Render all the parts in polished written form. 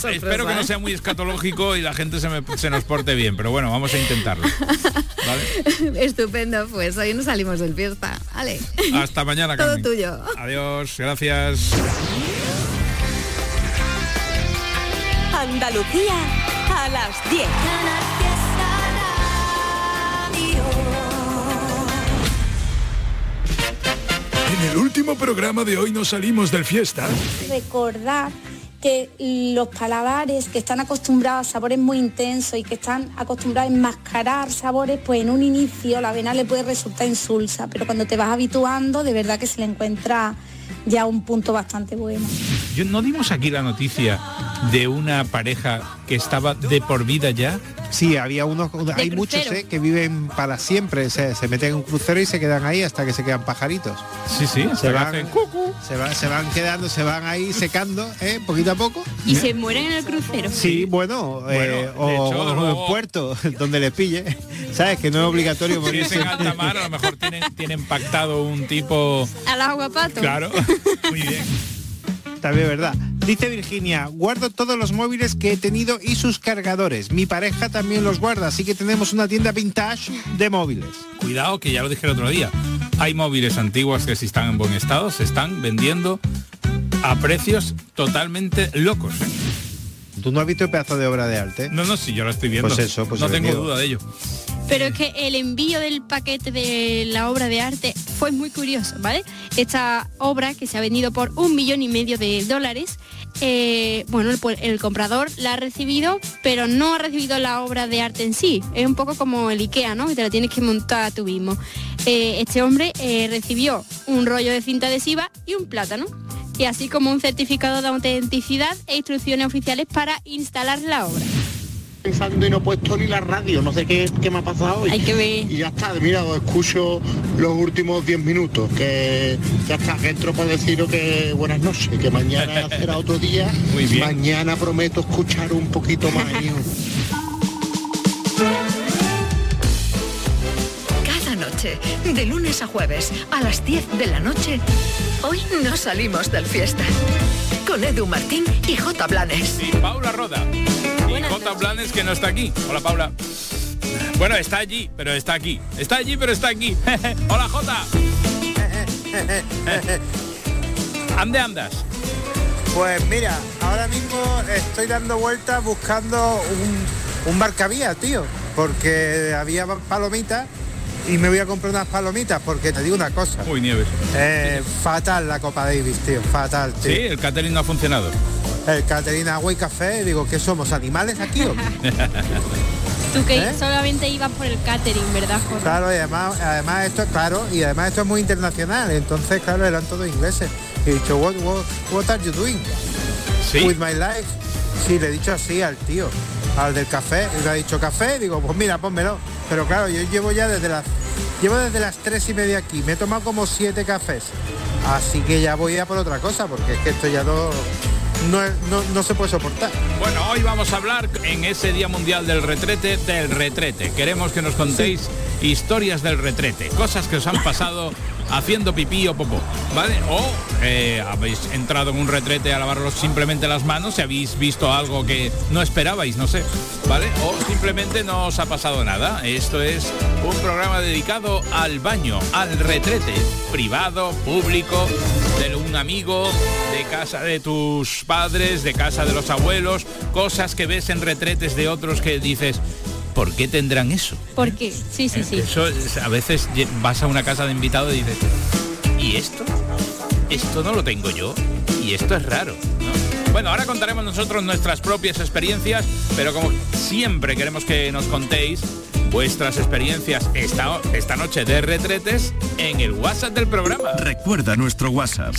Espero que no sea muy escatológico y la gente se nos porte bien, pero bueno, vamos a intentarlo. ¿Vale? Estupendo, pues hoy nos salimos del fiesta. Vale. Hasta mañana, Carmen. Todo tuyo. Adiós, gracias. Andalucía a las 10. En el último programa de hoy nos salimos del fiesta. Recordar que los paladares que están acostumbrados a sabores muy intensos y que están acostumbrados a enmascarar sabores, pues en un inicio la avena le puede resultar insulsa, pero cuando te vas habituando, de verdad que se le encuentra ya un punto bastante bueno. ¿No dimos aquí la noticia de una pareja que estaba de por vida ya? Sí, había hay muchos que viven para siempre, se meten en un crucero y se quedan ahí hasta que se quedan pajaritos. Sí, se van quedando, se van ahí secando, poquito a poco. ¿Y se mueren en el crucero? Sí, bueno, o en puerto, donde les pille. Sabes que no es obligatorio morirse. Si es en alta mar, a lo mejor tienen pactado un tipo... Al aguapato. Claro, muy bien. También verdad. Dice Virginia, guardo todos los móviles que he tenido y sus cargadores. Mi pareja también los guarda, así que tenemos una tienda vintage de móviles. Cuidado, que ya lo dije el otro día. Hay móviles antiguos que si están en buen estado se están vendiendo a precios totalmente locos. ¿Tú no has visto el pedazo de obra de arte? No, sí, yo lo estoy viendo. Pues eso, pues no tengo duda de ello. Pero es que el envío del paquete de la obra de arte fue muy curioso, ¿vale? Esta obra, que se ha vendido por $1,5 millones, el comprador la ha recibido, pero no ha recibido la obra de arte en sí. Es un poco como el IKEA, ¿no? Que te la tienes que montar tú mismo. Este hombre recibió un rollo de cinta adhesiva y un plátano, y así como un certificado de autenticidad e instrucciones oficiales para instalar la obra. Pensando y no he puesto ni la radio, no sé qué me ha pasado hoy. Hay que ver. Y ya está, mira, os escucho los últimos 10 minutos, que ya está, que entro para deciros que buenas noches, que mañana será otro día. Muy bien. Mañana prometo escuchar un poquito más. Cada noche, de lunes a jueves, a las 10 de la noche, hoy nos salimos del fiesta. Con Edu Martín y J. Blanes. Y Paula Roda. Y J. Blanes, que no está aquí. Hola, Paula. Bueno, está allí, pero está aquí. Está allí, pero está aquí. Hola, J. ¿Ande andas? Pues mira, ahora mismo estoy dando vueltas buscando un barcavía, tío. Porque había palomitas y me voy a comprar unas palomitas, porque te digo una cosa. Uy, Nieves. Fatal la Copa Davis, tío. Fatal, tío. Sí, el catering no ha funcionado. El catering, agua y café, digo, ¿qué somos, animales aquí o qué? Tú que solamente ibas por el catering, ¿verdad, Jorge? Claro, y además esto, claro, y además esto es muy internacional, entonces, claro, eran todos ingleses. Y he dicho, what are you doing? ¿Sí? With my life. Sí, le he dicho así al tío, al del café, y le ha dicho café, digo, pues mira, pónmelo. Pero claro, yo llevo desde las 3:30 aquí, me he tomado como 7 cafés. Así que ya voy a por otra cosa, porque es que esto ya no se puede soportar. Bueno, hoy vamos a hablar en ese Día Mundial del Retrete. Queremos que nos contéis historias del retrete, cosas que os han pasado haciendo pipí o popó, ¿vale? O habéis entrado en un retrete a lavaros simplemente las manos y habéis visto algo que no esperabais, no sé, ¿vale? O simplemente no os ha pasado nada. Esto es un programa dedicado al baño, al retrete, privado, público, de un amigo, de casa de tus padres, de casa de los abuelos, cosas que ves en retretes de otros que dices, ¿por qué tendrán eso? ¿Por qué? Sí. Eso a veces vas a una casa de invitados y dices, ¿y esto? Esto no lo tengo yo y esto es raro, ¿no? Bueno, ahora contaremos nosotros nuestras propias experiencias, pero como siempre queremos que nos contéis vuestras experiencias esta noche de retretes en el WhatsApp del programa. Recuerda nuestro WhatsApp.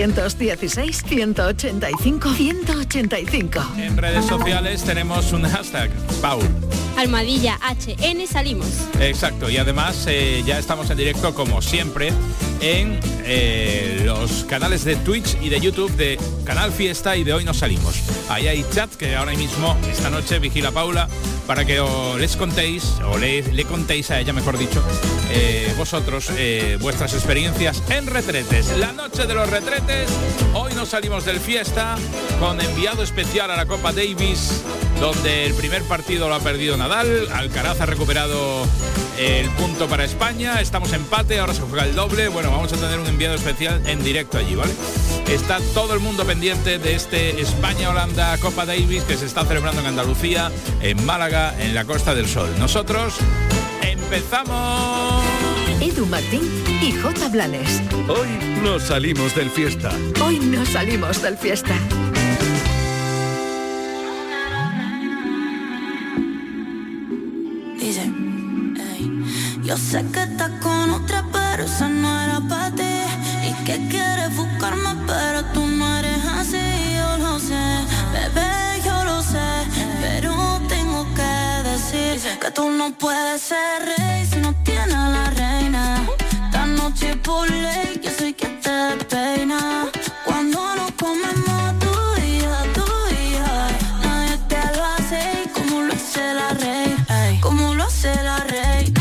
616-185-185. En redes sociales tenemos un hashtag, Paul. #HN salimos. Exacto, y además ya estamos en directo como siempre en los canales de Twitch y de YouTube de Canal Fiesta y de Hoy Nos Salimos. Ahí hay chat que ahora mismo, esta noche, vigila Paula para que les contéis, o le contéis a ella, mejor dicho, vosotros, vuestras experiencias en retretes. La noche de los retretes, hoy nos salimos del Fiesta con enviado especial a la Copa Davis, donde el primer partido lo ha perdido Nadal, Alcaraz ha recuperado el punto para España, estamos empate, ahora se juega el doble. Bueno, vamos a tener un enviado especial en directo allí, ¿vale? Está todo el mundo pendiente de este España-Holanda Copa Davis que se está celebrando en Andalucía, en Málaga, en la Costa del Sol. Nosotros empezamos. Edu Martín y J. Blanes. Hoy nos salimos del Fiesta. Hoy nos salimos del Fiesta. Dice, yo sé que estás con otra, pero esa no era para ti. Y que quieres buscarme, pero tú no eres así. Yo lo sé, bebé, yo lo sé. Pero tengo que decir que tú no puedes ser rey si no tienes a la reina. Esta noche por ley, yo soy quien te peina. Cuando nos comemos tú y yo, nadie te lo hace como lo hace la rey. Como lo hace la rey.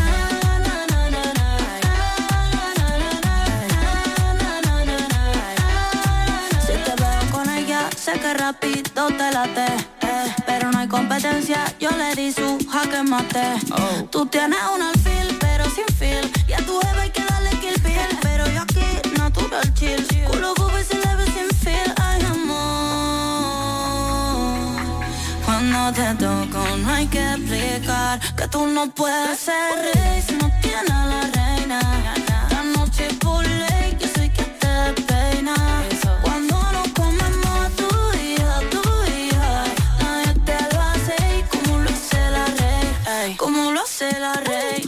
Si te veo con ella, sé que rápido te late. Pero no hay competencia, yo le di su jaque mate. Tú tienes un alfil, pero sin feel. Y a tu jefe hay que darle kill pill. Pero yo aquí, natural chill. Culo gobe se le ve sin feel. Ay, amor, cuando te toco no hay que explicar que tú no puedes ser rey si no tienes a la reina. Esta noche por ley, yo soy quien te peina. Cuando nos comemos tú y yo, nadie te lo hace como lo hace la rey. Como lo hace la rey.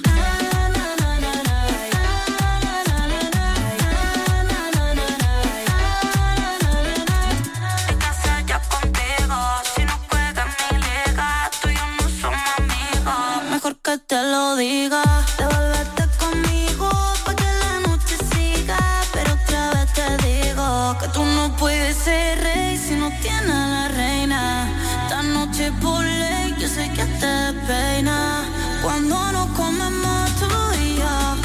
Que te lo diga, devuélvete conmigo pa' que la noche siga. Pero otra vez te digo que tú no puedes ser rey si no tienes a la reina. Esta noche por ley, yo sé que te peina. Cuando nos comemos tú y yo.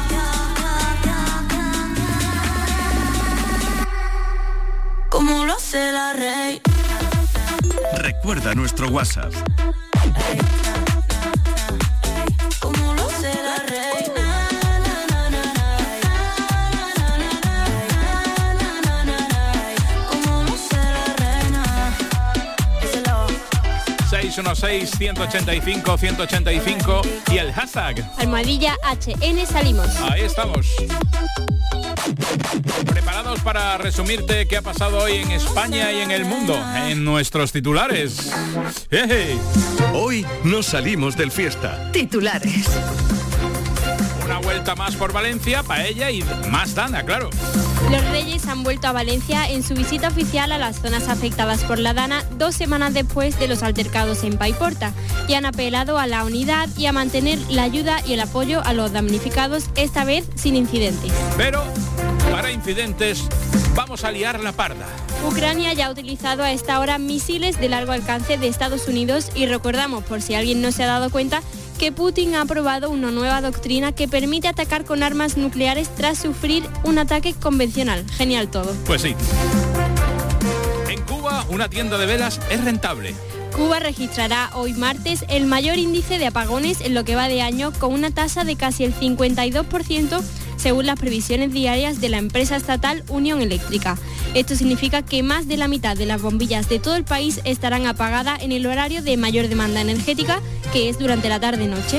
Como lo hace la rey. Recuerda nuestro WhatsApp. 616-185-185 y el hashtag #HN salimos. Ahí estamos. Preparados para resumirte qué ha pasado hoy en España y en el mundo, en nuestros titulares. Hoy nos salimos del Fiesta. Titulares. Una vuelta más por Valencia, paella y más dana, claro. Los Reyes han vuelto a Valencia en su visita oficial a las zonas afectadas por la dana 2 semanas después de los altercados en Paiporta y han apelado a la unidad y a mantener la ayuda y el apoyo a los damnificados, esta vez sin incidentes. Pero para incidentes vamos a liar la parda. Ucrania ya ha utilizado a esta hora misiles de largo alcance de Estados Unidos y recordamos, por si alguien no se ha dado cuenta, que Putin ha aprobado una nueva doctrina que permite atacar con armas nucleares tras sufrir un ataque convencional. Genial todo. Pues sí. En Cuba, una tienda de velas es rentable. Cuba registrará hoy martes el mayor índice de apagones en lo que va de año, con una tasa de casi el 52%, según las previsiones diarias de la empresa estatal Unión Eléctrica. Esto significa que más de la mitad de las bombillas de todo el país estarán apagadas en el horario de mayor demanda energética, que es durante la tarde-noche.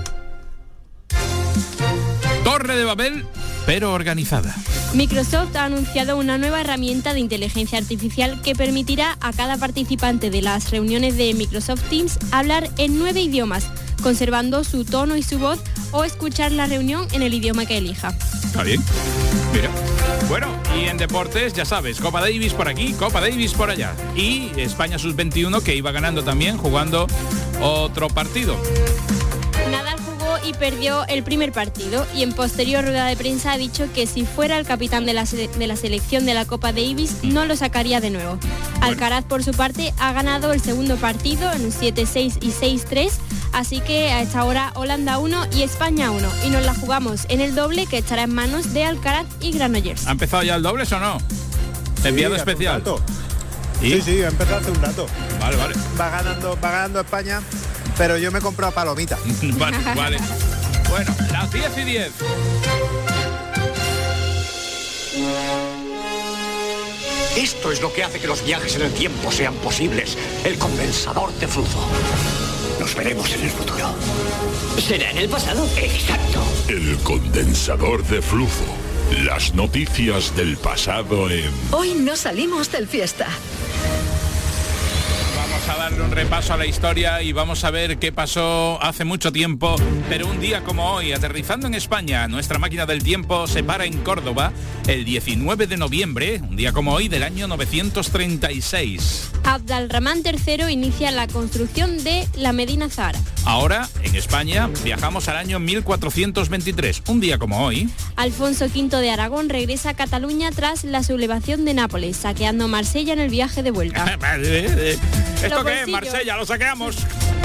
Torre de Babel, pero organizada. Microsoft ha anunciado una nueva herramienta de inteligencia artificial que permitirá a cada participante de las reuniones de Microsoft Teams hablar en 9 idiomas, conservando su tono y su voz, o escuchar la reunión en el idioma que elija. Está bien. Mira. Bueno, y en deportes, ya sabes, Copa Davis por aquí, Copa Davis por allá. Y España Sub-21, que iba ganando también, jugando otro partido. Nadal jugó y perdió el primer partido. Y en posterior rueda de prensa ha dicho que si fuera el capitán de la selección de la Copa Davis no lo sacaría de nuevo. Alcaraz, por su parte, ha ganado el segundo partido en un 7-6 y 6-3. Así que a esta hora Holanda 1 y España 1. Y nos la jugamos en el doble, que estará en manos de Alcaraz y Granollers. ¿Ha empezado ya el doble o no? Enviado especial. Sí, ha empezado hace un rato. Vale. Va ganando España, pero yo me he comprado palomitas. Vale. Bueno, las 10:10. Esto es lo que hace que los viajes en el tiempo sean posibles. El condensador de flujo. Nos veremos en el futuro. ¿Será en el pasado? Exacto. El condensador de flujo. Las noticias del pasado en... Hoy no salimos del fiesta. Vamos a darle un repaso a la historia y vamos a ver qué pasó hace mucho tiempo, pero un día como hoy, aterrizando en España, nuestra máquina del tiempo se para en Córdoba el 19 de noviembre, un día como hoy del año 936. Abd al-Rahman III inicia la construcción de la Medina Zahara. Ahora, en España, viajamos al año 1423, un día como hoy. Alfonso V de Aragón regresa a Cataluña tras la sublevación de Nápoles, saqueando Marsella en el viaje de vuelta. ¿Esto qué es? Marsella, lo saqueamos.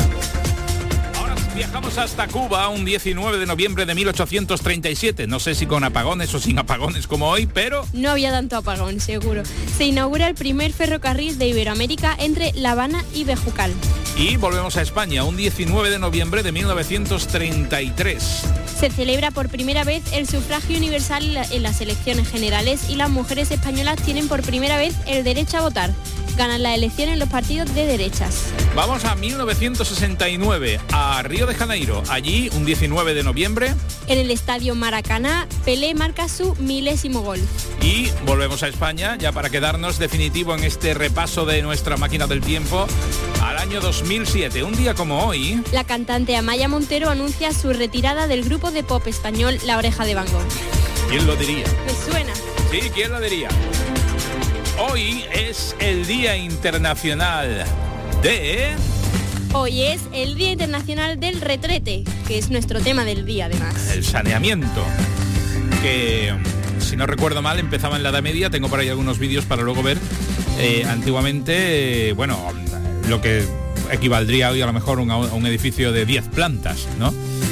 Ahora viajamos hasta Cuba un 19 de noviembre de 1837. No sé si con apagones o sin apagones como hoy, pero... No había tanto apagón, seguro. Se inaugura el primer ferrocarril de Iberoamérica entre La Habana y Bejucal. Y volvemos a España un 19 de noviembre de 1933. Se celebra por primera vez el sufragio universal en las elecciones generales y las mujeres españolas tienen por primera vez el derecho a votar. Ganan las elecciones los partidos de derechas. Vamos a 1969, a Río de Janeiro. Allí, un 19 de noviembre... En el estadio Maracaná, Pelé marca su 1000º gol. Y volvemos a España, ya para quedarnos definitivo en este repaso de nuestra máquina del tiempo, al año 2007, un día como hoy... La cantante Amaya Montero anuncia su retirada del grupo de pop español La Oreja de Van Gogh. ¿Quién lo diría? Me suena. Sí, ¿quién lo diría? Hoy es el Día Internacional de... Hoy es el Día Internacional del Retrete, que es nuestro tema del día, además. El saneamiento, que, si no recuerdo mal, empezaba en la Edad Media. Tengo por ahí algunos vídeos para luego ver. Antiguamente, bueno, lo que equivaldría hoy a lo mejor a un edificio de 10 plantas, ¿no?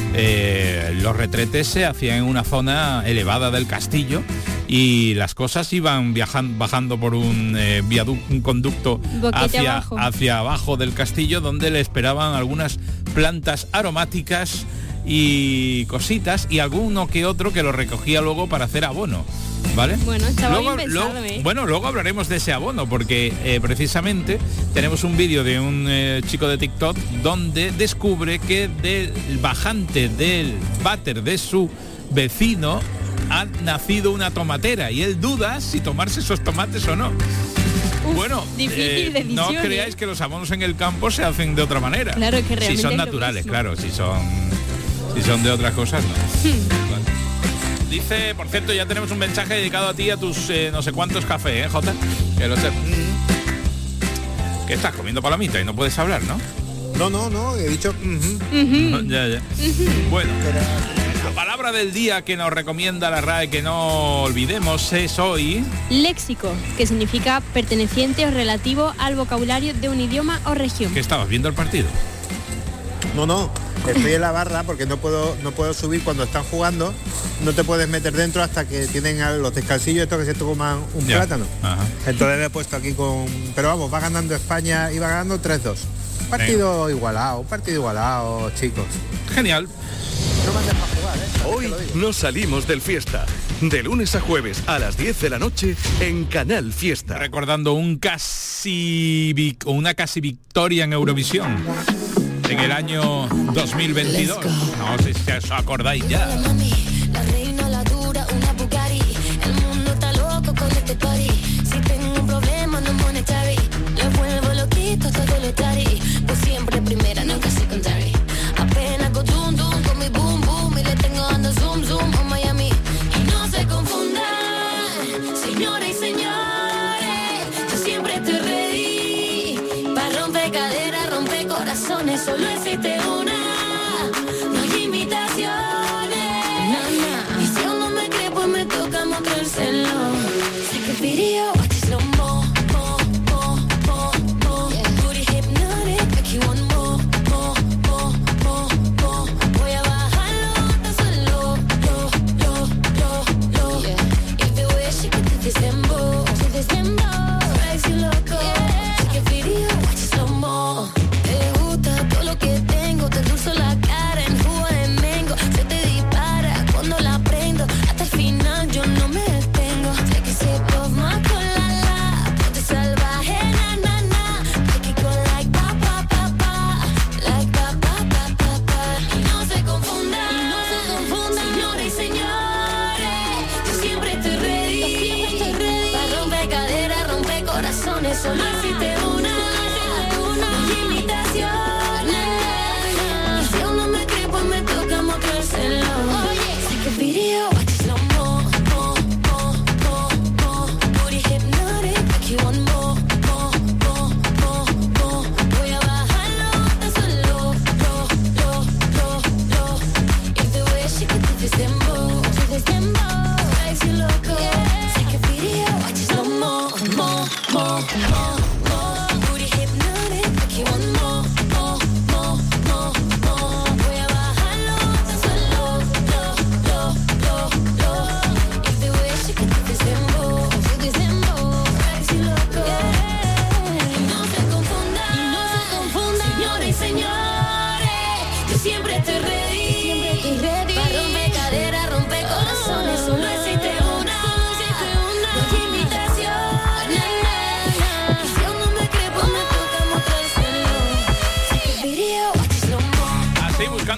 Los retretes se hacían en una zona elevada del castillo y las cosas iban bajando por un conducto hacia abajo del castillo, donde le esperaban algunas plantas aromáticas y cositas, y alguno que otro que lo recogía luego para hacer abono, ¿vale? Bueno, estaba bien pensado, Bueno, luego hablaremos de ese abono, porque precisamente tenemos un vídeo de un chico de TikTok donde descubre que del bajante del váter de su vecino ha nacido una tomatera y él duda si tomarse esos tomates o no. Bueno, difícil decisión, no creáis que los abonos en el campo se hacen de otra manera. Claro, que realmente si son naturales, claro, si son de otras cosas, no. Vale. Dice, por cierto, ya tenemos un mensaje dedicado a ti, a tus no sé cuántos cafés, Jota. Que lo sé. ¿Qué estás comiendo palomita y no puedes hablar, no? No, he dicho... Ya. Bueno, la palabra del día que nos recomienda la RAE que no olvidemos es hoy... Léxico, que significa perteneciente o relativo al vocabulario de un idioma o región. ¿Qué estabas viendo el partido? No, estoy en la barra porque no puedo subir cuando están jugando. No te puedes meter dentro hasta que tienen los descansillos estos que se toman un plátano. Ajá. Entonces me he puesto aquí con... Pero vamos, va ganando España y va ganando 3-2. Un partido igualado, chicos. Genial. No me dejan jugar, Hoy nos salimos del fiesta. De lunes a jueves a las 10 de la noche en Canal Fiesta. Recordando una casi victoria en Eurovisión en el año 2022. No sé si os acordáis ya. La reina, la dura, una Bugatti. El mundo está loco con este party. Si tengo un problema no monetary, lo vuelvo loquito todo lo tari. Pues siempre primera, nunca secondary. Apenas go dum dum con mi boom boom y le tengo dando zoom zoom a Miami. Y no se confundan, señoras y señores, yo siempre estoy ready para romper caderas, romper corazones. Solo existe una, no hay imitación.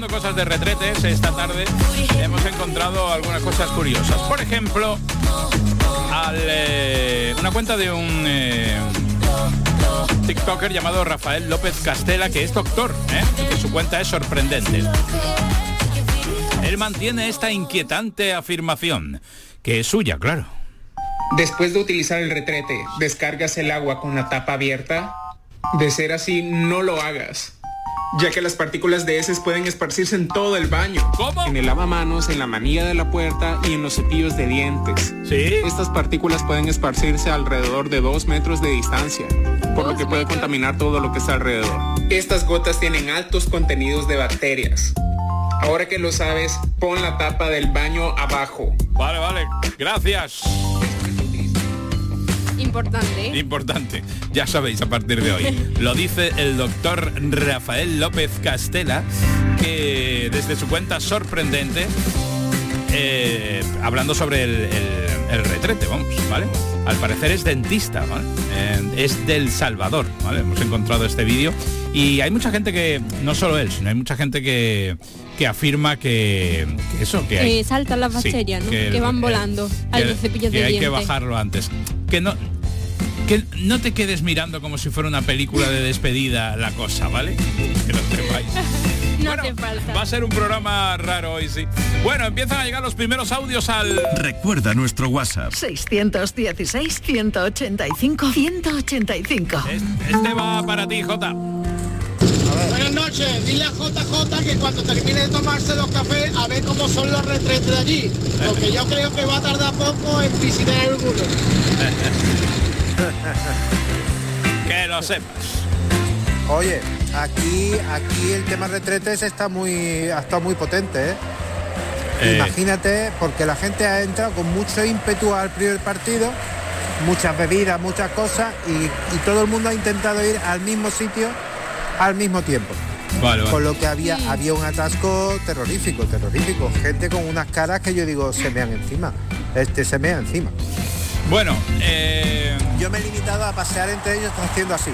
buscando cosas de retretes esta tarde, hemos encontrado algunas cosas curiosas. Por ejemplo, una cuenta de un TikToker llamado Rafael López Castela, que es doctor, y que su cuenta es sorprendente. Él mantiene esta inquietante afirmación, que es suya, claro. Después de utilizar el retrete, ¿descargas el agua con la tapa abierta? De ser así, no lo hagas, ya que las partículas de heces pueden esparcirse en todo el baño. ¿Cómo? En el lavamanos, en la manilla de la puerta y en los cepillos de dientes. ¿Sí? Estas partículas pueden esparcirse alrededor de 2 metros de distancia, por lo que puede contaminar todo lo que está alrededor. Estas gotas tienen altos contenidos de bacterias. Ahora que lo sabes, pon la tapa del baño abajo. Vale, gracias. Importante, ¿eh? Importante, ya sabéis a partir de hoy. Lo dice el doctor Rafael López Castela, que desde su cuenta sorprendente, hablando sobre el retrete, vamos, ¿vale? Al parecer es dentista, ¿vale? Es del Salvador, ¿vale? Hemos encontrado este vídeo y hay mucha gente que, no solo él, sino hay mucha gente que afirma que eso, que hay... saltan las bacterias, sí, ¿no? Que van volando a los cepillos de dientes. Que hay que bajarlo antes. Que no te quedes mirando como si fuera una película de despedida la cosa, ¿vale? Que lo sepáis. No hace falta. Va a ser un programa raro hoy, sí. Bueno, empiezan a llegar los primeros audios al... Recuerda nuestro WhatsApp. 616-185-185. Este va para ti, Jota. Buenas noches, dile a JJ que cuando termine de tomarse los cafés a ver cómo son los retretes de allí, porque yo creo que va a tardar poco en visitar alguno. Que lo sepas. Oye, aquí el tema retretes ha estado muy potente, Imagínate, porque la gente ha entrado con mucho ímpetu al primer partido, muchas bebidas, muchas cosas, y todo el mundo ha intentado ir al mismo sitio al mismo tiempo. Vale. Con lo que había un atasco terrorífico, gente con unas caras que yo digo, se mean encima. Se mea encima. Bueno, yo me he limitado a pasear entre ellos haciendo así.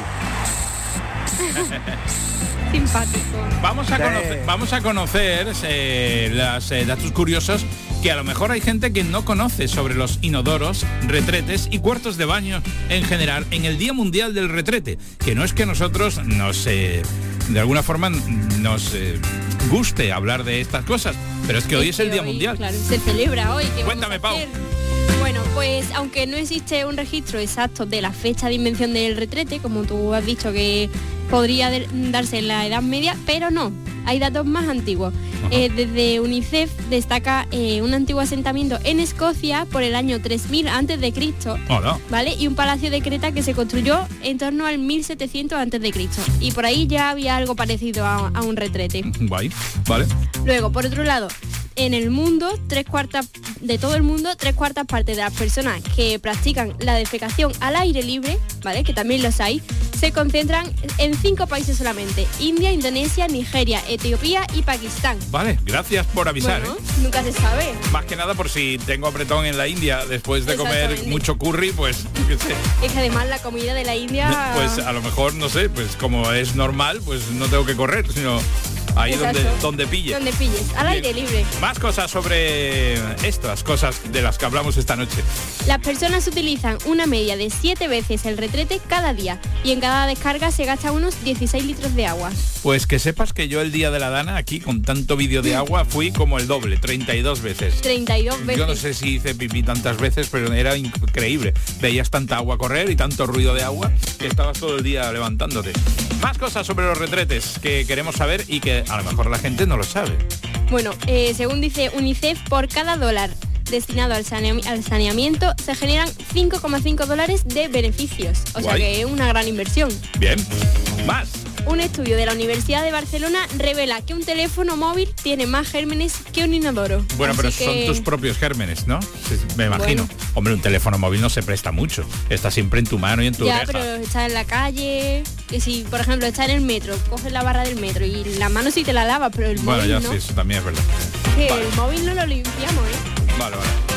Simpático. Vamos a conocer los datos curiosos que a lo mejor hay gente que no conoce sobre los inodoros, retretes y cuartos de baño en general en el Día Mundial del Retrete. Que no es que nosotros de alguna forma nos guste hablar de estas cosas, pero es que hoy es el Día Mundial. Claro, se celebra hoy. Cuéntame, Pau. Bueno, pues aunque no existe un registro exacto de la fecha de invención del retrete, como tú has dicho que podría darse en la Edad Media, pero no, hay datos más antiguos. Desde UNICEF destaca un antiguo asentamiento en Escocia por el año 3000 a.C., ¿vale? Y un palacio de Creta que se construyó en torno al 1700 a.C. Y por ahí ya había algo parecido a un retrete. Guay, vale. Luego, por otro lado, en el mundo, 3/4 de todo el mundo, 3/4 partes de las personas que practican la defecación al aire libre, ¿vale? Que también los hay, se concentran en 5 países solamente: India, Indonesia, Nigeria, Etiopía y Pakistán. Vale, gracias por avisar. Bueno, nunca se sabe. Más que nada por si tengo apretón en la India después de comer mucho curry, pues qué sé. Es que además la comida de la India... Pues a lo mejor, no sé, pues como es normal, pues no tengo que correr, sino ahí donde pille. Donde pilles, al aire libre. Más cosas sobre estas cosas de las que hablamos esta noche. Las personas utilizan una media de 7 veces el retrete cada día y en cada descarga se gasta unos 16 litros de agua. Pues que sepas que yo el día de la Dana, aquí con tanto vídeo de agua, fui como el doble, 32 veces. 32 veces. Yo no sé si hice pipí tantas veces, pero era increíble. Veías tanta agua correr y tanto ruido de agua que estabas todo el día levantándote. Más cosas sobre los retretes que queremos saber y que a lo mejor la gente no lo sabe. Bueno, según dice UNICEF, por cada dólar destinado al saneamiento se generan $5,5 de beneficios. O sea que es una gran inversión. Bien. Más. Un estudio de la Universidad de Barcelona revela que un teléfono móvil tiene más gérmenes que un inodoro. Bueno, pero son tus propios gérmenes, ¿no? Me imagino. Bueno. Hombre, un teléfono móvil no se presta mucho. Está siempre en tu mano y en tu oreja. Ya, pero está en la calle. Que si, por ejemplo, está en el metro, coges la barra del metro y la mano sí te la lavas, pero el móvil ya no. Sí, eso también es verdad. Que el móvil no lo limpiamos, Vale.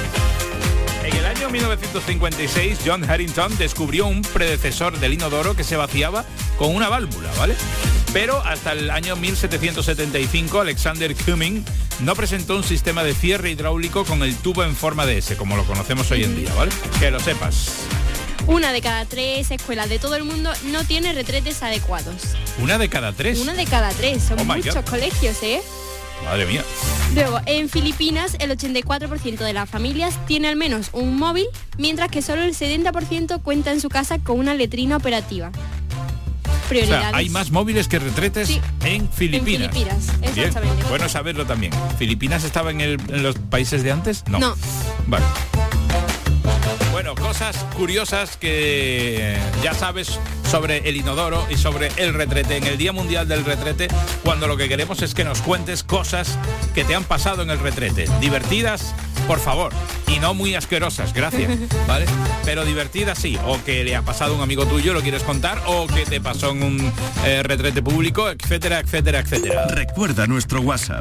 En el año 1956, John Harrington descubrió un predecesor del inodoro que se vaciaba con una válvula, ¿vale? Pero hasta el año 1775 Alexander Cumming no presentó un sistema de cierre hidráulico con el tubo en forma de S, como lo conocemos hoy en día, ¿vale? Que lo sepas. 1 de cada 3 escuelas de todo el mundo no tiene retretes adecuados. 1 de cada 3. 1 de cada 3, son muchos colegios, ¿eh? Madre mía. Luego, en Filipinas, el 84% de las familias tiene al menos un móvil, mientras que solo el 70% cuenta en su casa con una letrina operativa. Prioridades. O sea, hay más móviles que retretes en Filipinas. En Filipinas, exactamente. Bien. Bueno saberlo también. ¿Filipinas estaba en los países de antes? No. Vale. Bueno, cosas curiosas que ya sabes sobre el inodoro y sobre el retrete en el Día Mundial del Retrete, cuando lo que queremos es que nos cuentes cosas que te han pasado en el retrete. Divertidas, por favor, y no muy asquerosas, gracias, ¿vale? Pero divertidas sí, o que le ha pasado a un amigo tuyo, lo quieres contar, o que te pasó en un retrete público, etcétera, etcétera, etcétera. Recuerda nuestro WhatsApp.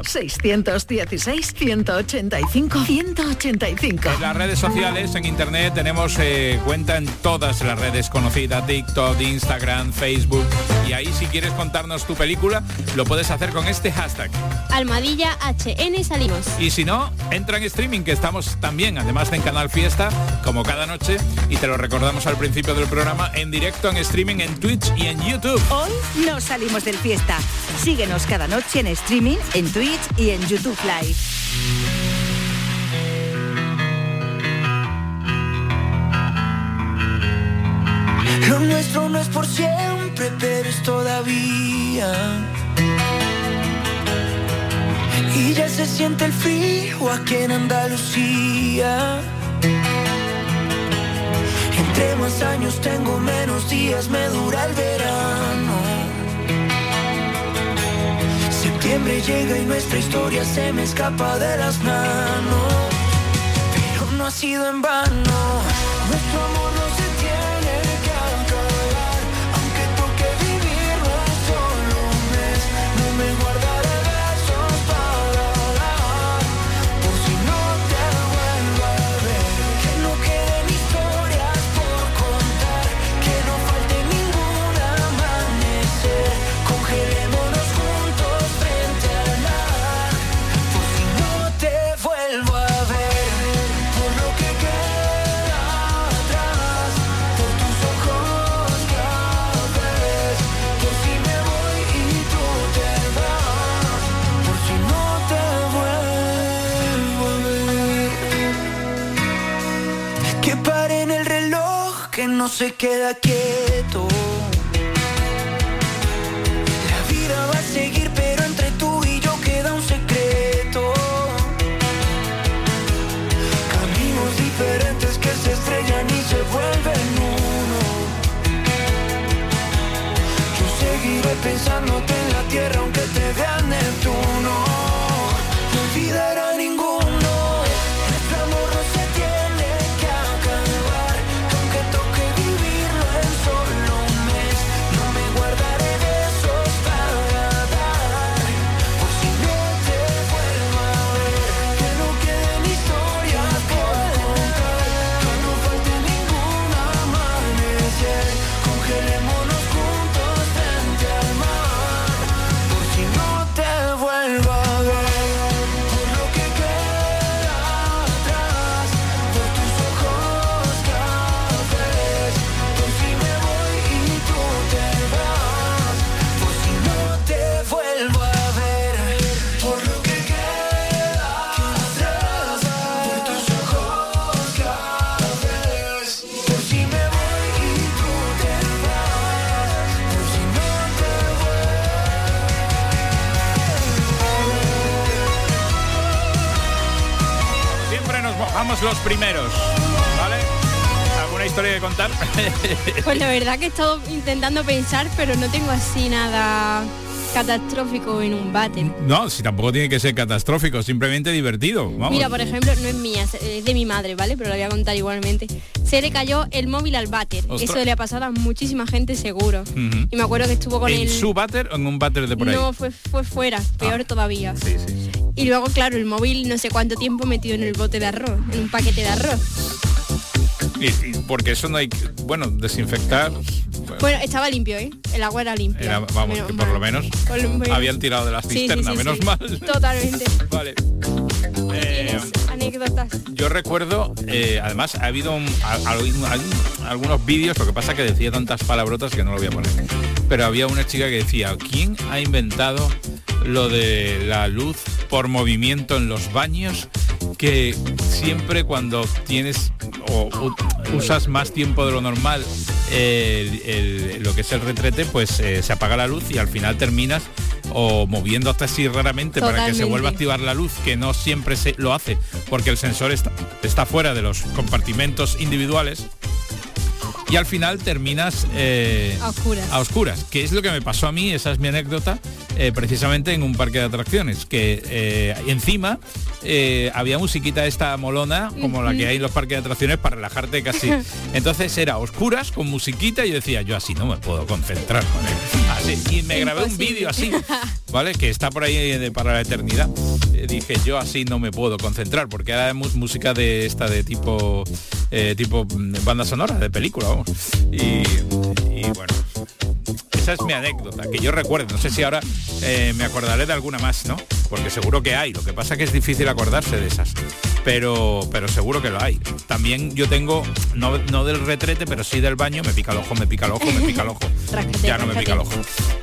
616-185-185. En las redes sociales, en internet, tenemos cuenta en todas las redes conocidas, TikTok, Instagram, Facebook, y ahí si quieres contarnos tu película, lo puedes hacer con este hashtag. Almohadilla HN salimos. Y si no, entra en streaming, que estamos también, además de en Canal Fiesta, como cada noche, y te lo recordamos al principio del programa, en directo en streaming en Twitch y en YouTube. Hoy no salimos del Fiesta. Síguenos cada noche en streaming, en Twitch y en YouTube Live. Lo nuestro no es por siempre, pero es todavía. Y ya se siente el frío aquí en Andalucía. Entre más años tengo, menos días me dura el verano. Septiembre llega y nuestra historia se me escapa de las manos. Pero no ha sido en vano. Nuestro amor no se tiene que acabar, aunque toque vivirlo en solo un mes. No me guardaré besos para dar, por si no te vuelvo a ver. Que no queden historias por contar, que no falte ningún amanecer. Congelémonos juntos frente al mar, por si no te vuelvo a ver. Por lo que queda atrás, por tus ojos cafés, por si me voy y tú te vas, por si no te vuelvo a ver. Que pare en el reloj, que no se queda quieto. La vida va a seguir, pero entre tú y yo queda un secreto. Caminos diferentes que se estrellan y se vuelven uno. Yo seguiré pensándote en la tierra aunque te vea Neptuno. No olvidará ninguno. Nuestro amor no se tiene que acabar, aunque toque vivirlo en solo un mes. No me guardaré besos para dar, por si no te vuelvo a ver. Que no queden historias por contar, que no falte ningún amanecer. Congelémonos juntos frente al mar, por si no te vuelvo a ver. Por lo que queda atrás, por tus ojos cafés, por si me voy y tú te vas, por si no te vuelvo a ver. Por lo que queda atrás, por tus ojos cafés, por si me voy y tú te vas, por si no te Siempre nos mojamos los primeros, ¿vale? ¿Alguna historia que contar? Pues la verdad que he estado intentando pensar, pero no tengo así nada catastrófico en un váter. No, si tampoco tiene que ser catastrófico, simplemente divertido. Vamos. Mira, por ejemplo, no es mía, es de mi madre, ¿vale? Pero la voy a contar igualmente. Se le cayó el móvil al váter. Ostras. Eso le ha pasado a muchísima gente seguro. Ujú. Y me acuerdo que estuvo con ¿En él. su váter o en un váter de por ahí? No, fue fuera, peor todavía. Sí, sí. Y luego, claro, el móvil no sé cuánto tiempo metido en el bote de arroz, en un paquete de arroz. Y porque eso no hay, bueno, desinfectar. Bueno, estaba limpio, ¿eh? El agua era limpia. Vamos, que por lo menos habían tirado de las cisternas, menos mal. Totalmente. Vale. Anécdotas. Yo recuerdo, además ha habido algunos vídeos, lo que pasa que decía tantas palabrotas que no lo voy a poner. Pero había una chica que decía, ¿quién ha inventado lo de la luz por movimiento en los baños? Que siempre cuando tienes o usas más tiempo de lo normal lo que es el retrete, pues se apaga la luz y al final terminas o moviéndote así raramente para que se vuelva a activar la luz, que no siempre se lo hace porque el sensor está fuera de los compartimentos individuales. Y al final terminas a oscuras, que es lo que me pasó a mí, esa es mi anécdota, precisamente en un parque de atracciones, que encima había musiquita esta molona, como la que hay en los parques de atracciones para relajarte casi. Entonces era oscuras con musiquita y yo decía, yo así no me puedo concentrar con él. Así, y me grabé un vídeo así, ¿vale? Que está por ahí para la eternidad. Dije, yo así no me puedo concentrar, porque era música de esta de tipo banda sonora de película, vamos. Y bueno, esa es mi anécdota, que yo recuerdo. No sé si ahora me acordaré de alguna más, ¿no? Porque seguro que hay. Lo que pasa que es difícil acordarse de esas. Pero seguro que lo hay. También yo tengo, no del retrete, pero sí del baño, me pica el ojo. Ya no me pica el ojo.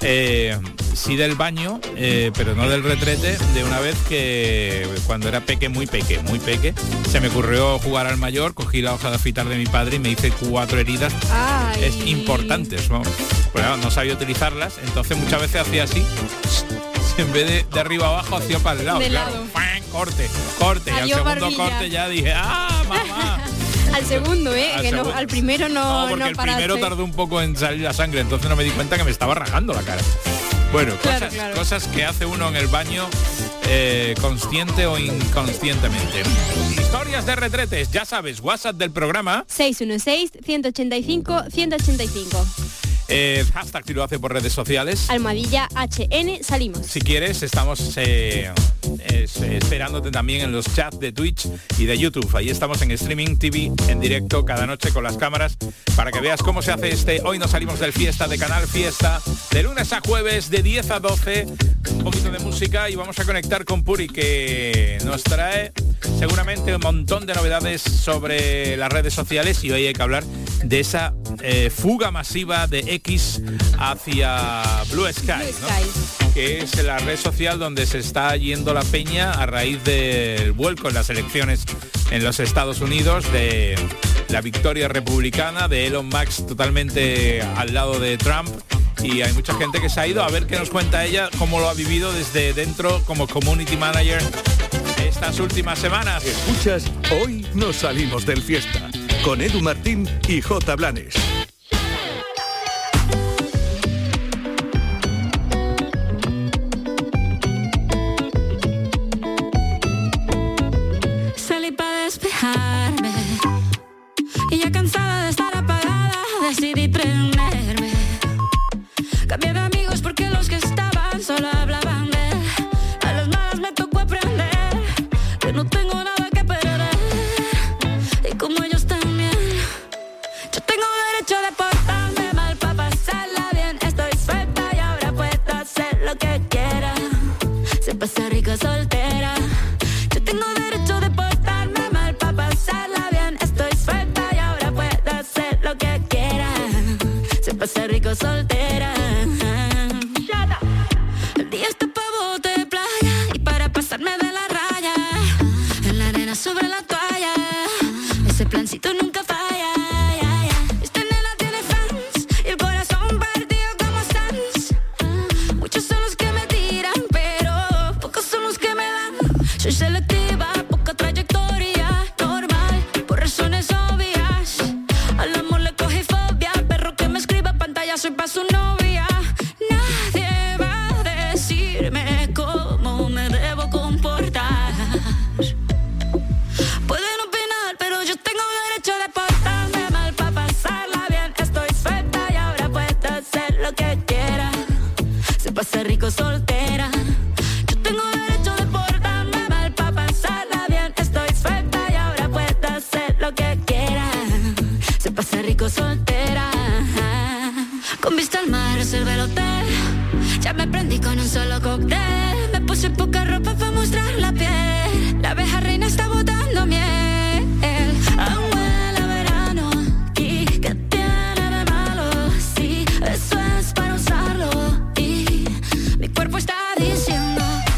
Sí del baño, pero no del retrete, de una vez que cuando era muy peque, se me ocurrió jugar al mayor, cogí la hoja de afitar de mi padre y me hice 4 heridas importantes, ¿no? Bueno, no sabía utilizarlas, entonces muchas veces hacía así, en vez de arriba abajo, hacía para el lado. Claro. Corte. Adiós, y al segundo barbilla. Corte ya dije, mamá. Al segundo, al primero no porque el paraste. primero tardó un poco en salir la sangre, entonces no me di cuenta que me estaba rajando la cara. Bueno, cosas que hace uno en el baño, consciente o inconscientemente. Historias de retretes, ya sabes, WhatsApp del programa 616-185-185. Hashtag si lo hace por redes sociales. Almohadilla HN salimos. Si quieres, estamos esperándote también en los chats de Twitch y de YouTube. Ahí estamos en Streaming TV en directo cada noche con las cámaras para que veas cómo se hace Hoy nos salimos del Fiesta de Canal Fiesta, de lunes a jueves de 10 a 12. Un poquito de música y vamos a conectar con Puri, que nos trae seguramente un montón de novedades sobre las redes sociales, y hoy hay que hablar de esa fuga masiva de X hacia Blue Sky, ¿no? Que es la red social donde se está yendo la peña a raíz del vuelco en las elecciones en los Estados Unidos, de la victoria republicana de Elon Musk totalmente al lado de Trump. Y hay mucha gente que se ha ido. A ver qué nos cuenta ella, cómo lo ha vivido desde dentro como community manager estas últimas semanas. Escuchas Hoy nos salimos del Fiesta con Edu Martín y J. Blanes. Salí para despejarme y ya cansada de estar apagada decidí prenderme. Cambié de amigos porque los que estaban solo hablaban de él. A las malas me tocó aprender que no tengo nada que perder. Y como ellos también, yo tengo derecho de portarme mal para pasarla bien. Estoy suelta y ahora puedo hacer lo que quiera. Se pasa rico soltera. Yo tengo derecho de portarme mal para pasarla bien. Estoy suelta y ahora puedo hacer lo que quiera. Se pasa rico soltera. El día está pa' bote de playa y para pasarme de la raya. En la arena sobre la toalla, ese plancito nunca falla. Esta nena tiene fans y el corazón partido como Sans. Muchos son los que me tiran, pero pocos son los que me dan. Soy selectiva, poca trayectoria, normal, por razones obvias. Al amor le cogí fobia, perro que me escriba pantalla, soy pa' su novia. Nadie va a decirme cómo me debo comportar. Pueden opinar, pero yo tengo derecho de portarme mal para pasarla bien. Estoy suelta y ahora puedo hacer lo que quiera. Se pasa rico soltera. Yo tengo derecho de portarme mal para pasarla bien. Estoy suelta y ahora puedo hacer lo que quiera. Se pasa rico soltera. prendí con un solo cóctel. Me puse poca ropa para mostrar la piel. La abeja reina está botando miel. Aún huele a verano aquí. ¿Qué tiene de malo? Sí, eso es para usarlo. Y mi cuerpo está diciendo.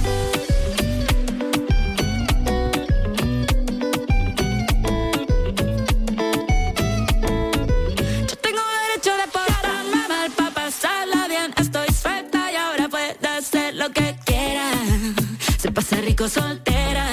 Yo tengo derecho de portarme mal para pasarla bien. Estoy suelta y ahora puedo hacer lo que quiera. Se pasa rico soltera.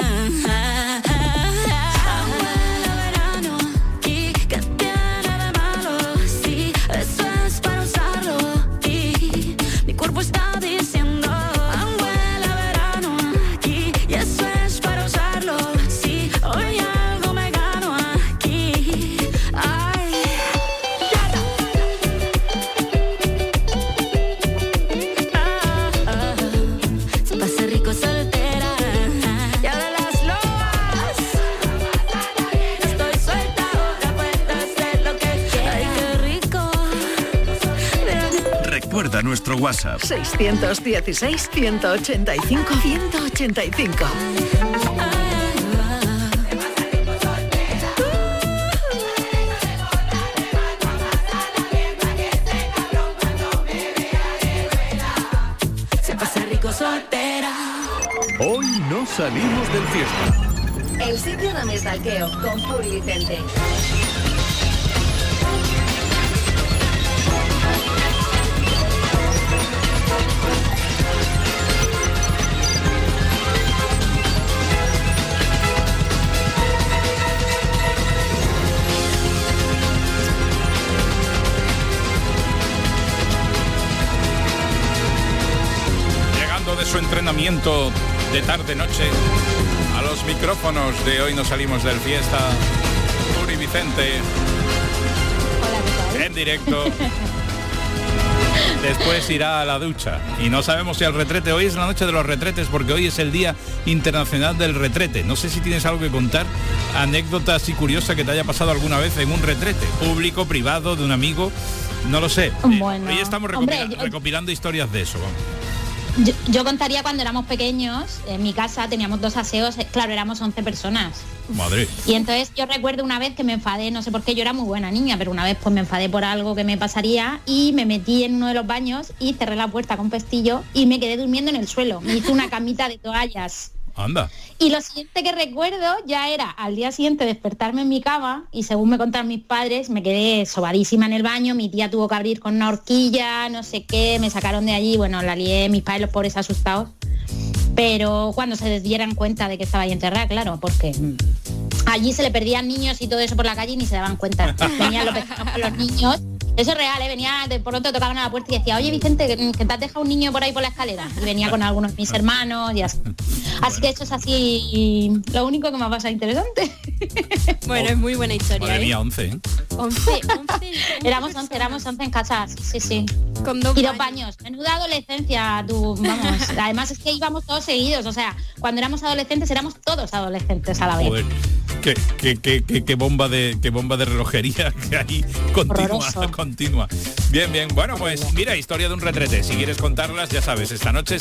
Nuestro WhatsApp 616 185 185. Se pasa rico soltera. Hoy no salimos del fiesta. El sitio donde stalkeo con Puri Vicente. De su entrenamiento de tarde-noche a los micrófonos de Hoy no salimos del fiesta, Puri Vicente. Hola, en directo. Después irá a la ducha y no sabemos si al retrete. Hoy es la noche de los retretes porque hoy es el Día Internacional del Retrete. No sé si tienes algo que contar, anécdota así curiosa que te haya pasado alguna vez en un retrete, público, privado, de un amigo, no lo sé. Bueno, hoy estamos recopilando historias de eso. Vamos. Yo contaría cuando éramos pequeños, en mi casa teníamos 2 aseos, claro, éramos 11 personas. Madre. Y entonces yo recuerdo una vez que me enfadé, no sé por qué, yo era muy buena niña, pero una vez pues me enfadé por algo que me pasaría y me metí en uno de los baños y cerré la puerta con pestillo y me quedé durmiendo en el suelo. Me hice una camita de toallas. Anda. Y lo siguiente que recuerdo ya era al día siguiente despertarme en mi cama y según me contaron mis padres me quedé sobadísima en el baño, mi tía tuvo que abrir con una horquilla, no sé qué, me sacaron de allí, bueno, la lié, mis padres los pobres asustados, pero cuando se dieran cuenta de que estaba ahí enterrada, claro, porque allí se le perdían niños y todo eso por la calle y ni se daban cuenta, venían los vecinos con los niños. Eso es real, venía, de pronto tocaban a la puerta y decía, oye Vicente, que te has dejado un niño por ahí por la escalera. Y venía con algunos de mis hermanos y así. Así que esto es así, lo único que me ha pasado interesante. Bueno, es muy buena historia. Madre mía, 11, ¿eh? 11. Éramos 11 en casa, sí. Con 2 y 2 baños. Menuda adolescencia, tú, vamos. Además es que íbamos todos seguidos, o sea, cuando éramos adolescentes éramos todos adolescentes a la vez. Joder. Qué bomba de relojería que hay continua. Bien. Bueno, pues mira, historia de un retrete. Si quieres contarlas, ya sabes, esta noche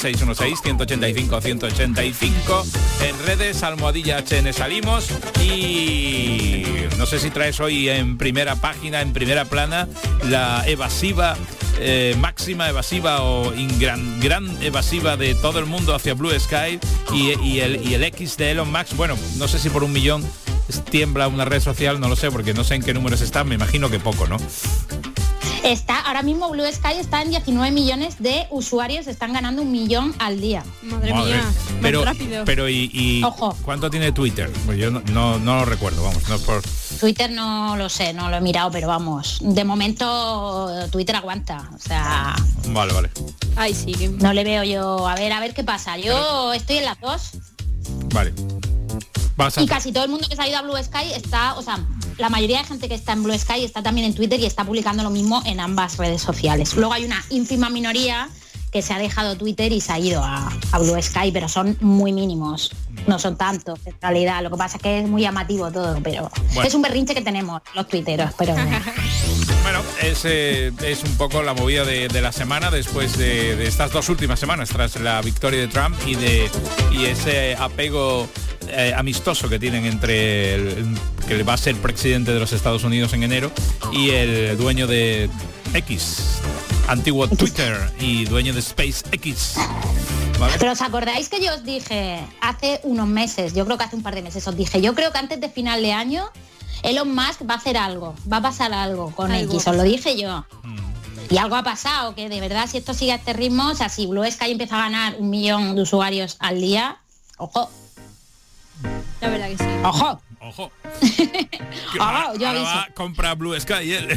616-185-185 en redes, almohadilla HN salimos. Y no sé si traes hoy en primera página, en primera plana, la evasiva, máxima evasiva o gran evasiva de todo el mundo hacia Blue Sky y el X de Elon Musk. Bueno, no sé si por 1 millón tiembla una red social, no lo sé, porque no sé en qué números están, me imagino que poco, ¿no? Ahora mismo Blue Sky está en 19 millones de usuarios, están ganando 1 millón al día. Madre mía, pero, más rápido. Pero Ojo. ¿Cuánto tiene Twitter? Pues yo no lo recuerdo, vamos, no por... Twitter no lo sé, no lo he mirado, pero vamos, de momento Twitter aguanta, o sea... Vale. Ay, sí. No le veo yo, a ver qué pasa. Yo estoy en las 2. Vale. Y casi todo el mundo que se ha ido a Blue Sky está, o sea, la mayoría de gente que está en Blue Sky está también en Twitter y está publicando lo mismo en ambas redes sociales. Luego hay una ínfima minoría que se ha dejado Twitter y se ha ido a Blue Sky, pero son muy mínimos, no son tantos en realidad. Lo que pasa es que es muy llamativo todo, pero bueno, es un berrinche que tenemos los tuiteros, pero... Bueno, es un poco la movida de la semana después de estas 2 últimas semanas tras la victoria de Trump y ese apego amistoso que tienen entre que va a ser presidente de los Estados Unidos en enero y el dueño de X, antiguo Twitter y dueño de SpaceX. ¿Vale? Pero ¿os acordáis que yo os dije hace unos meses, yo creo que hace un par de meses, os dije, yo creo que antes de final de año Elon Musk va a hacer algo, va a pasar algo con X, os lo dije yo. Y algo ha pasado, que de verdad si esto sigue a este ritmo, o sea, si Blue Sky empieza a ganar 1 millón de usuarios al día, ojo. La verdad que sí. Ojo. Ojo. Ojo, yo aviso. Va, compra Blue Sky él.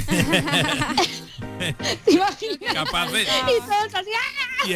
¿Te imaginas? Capaz de... Y todos así, y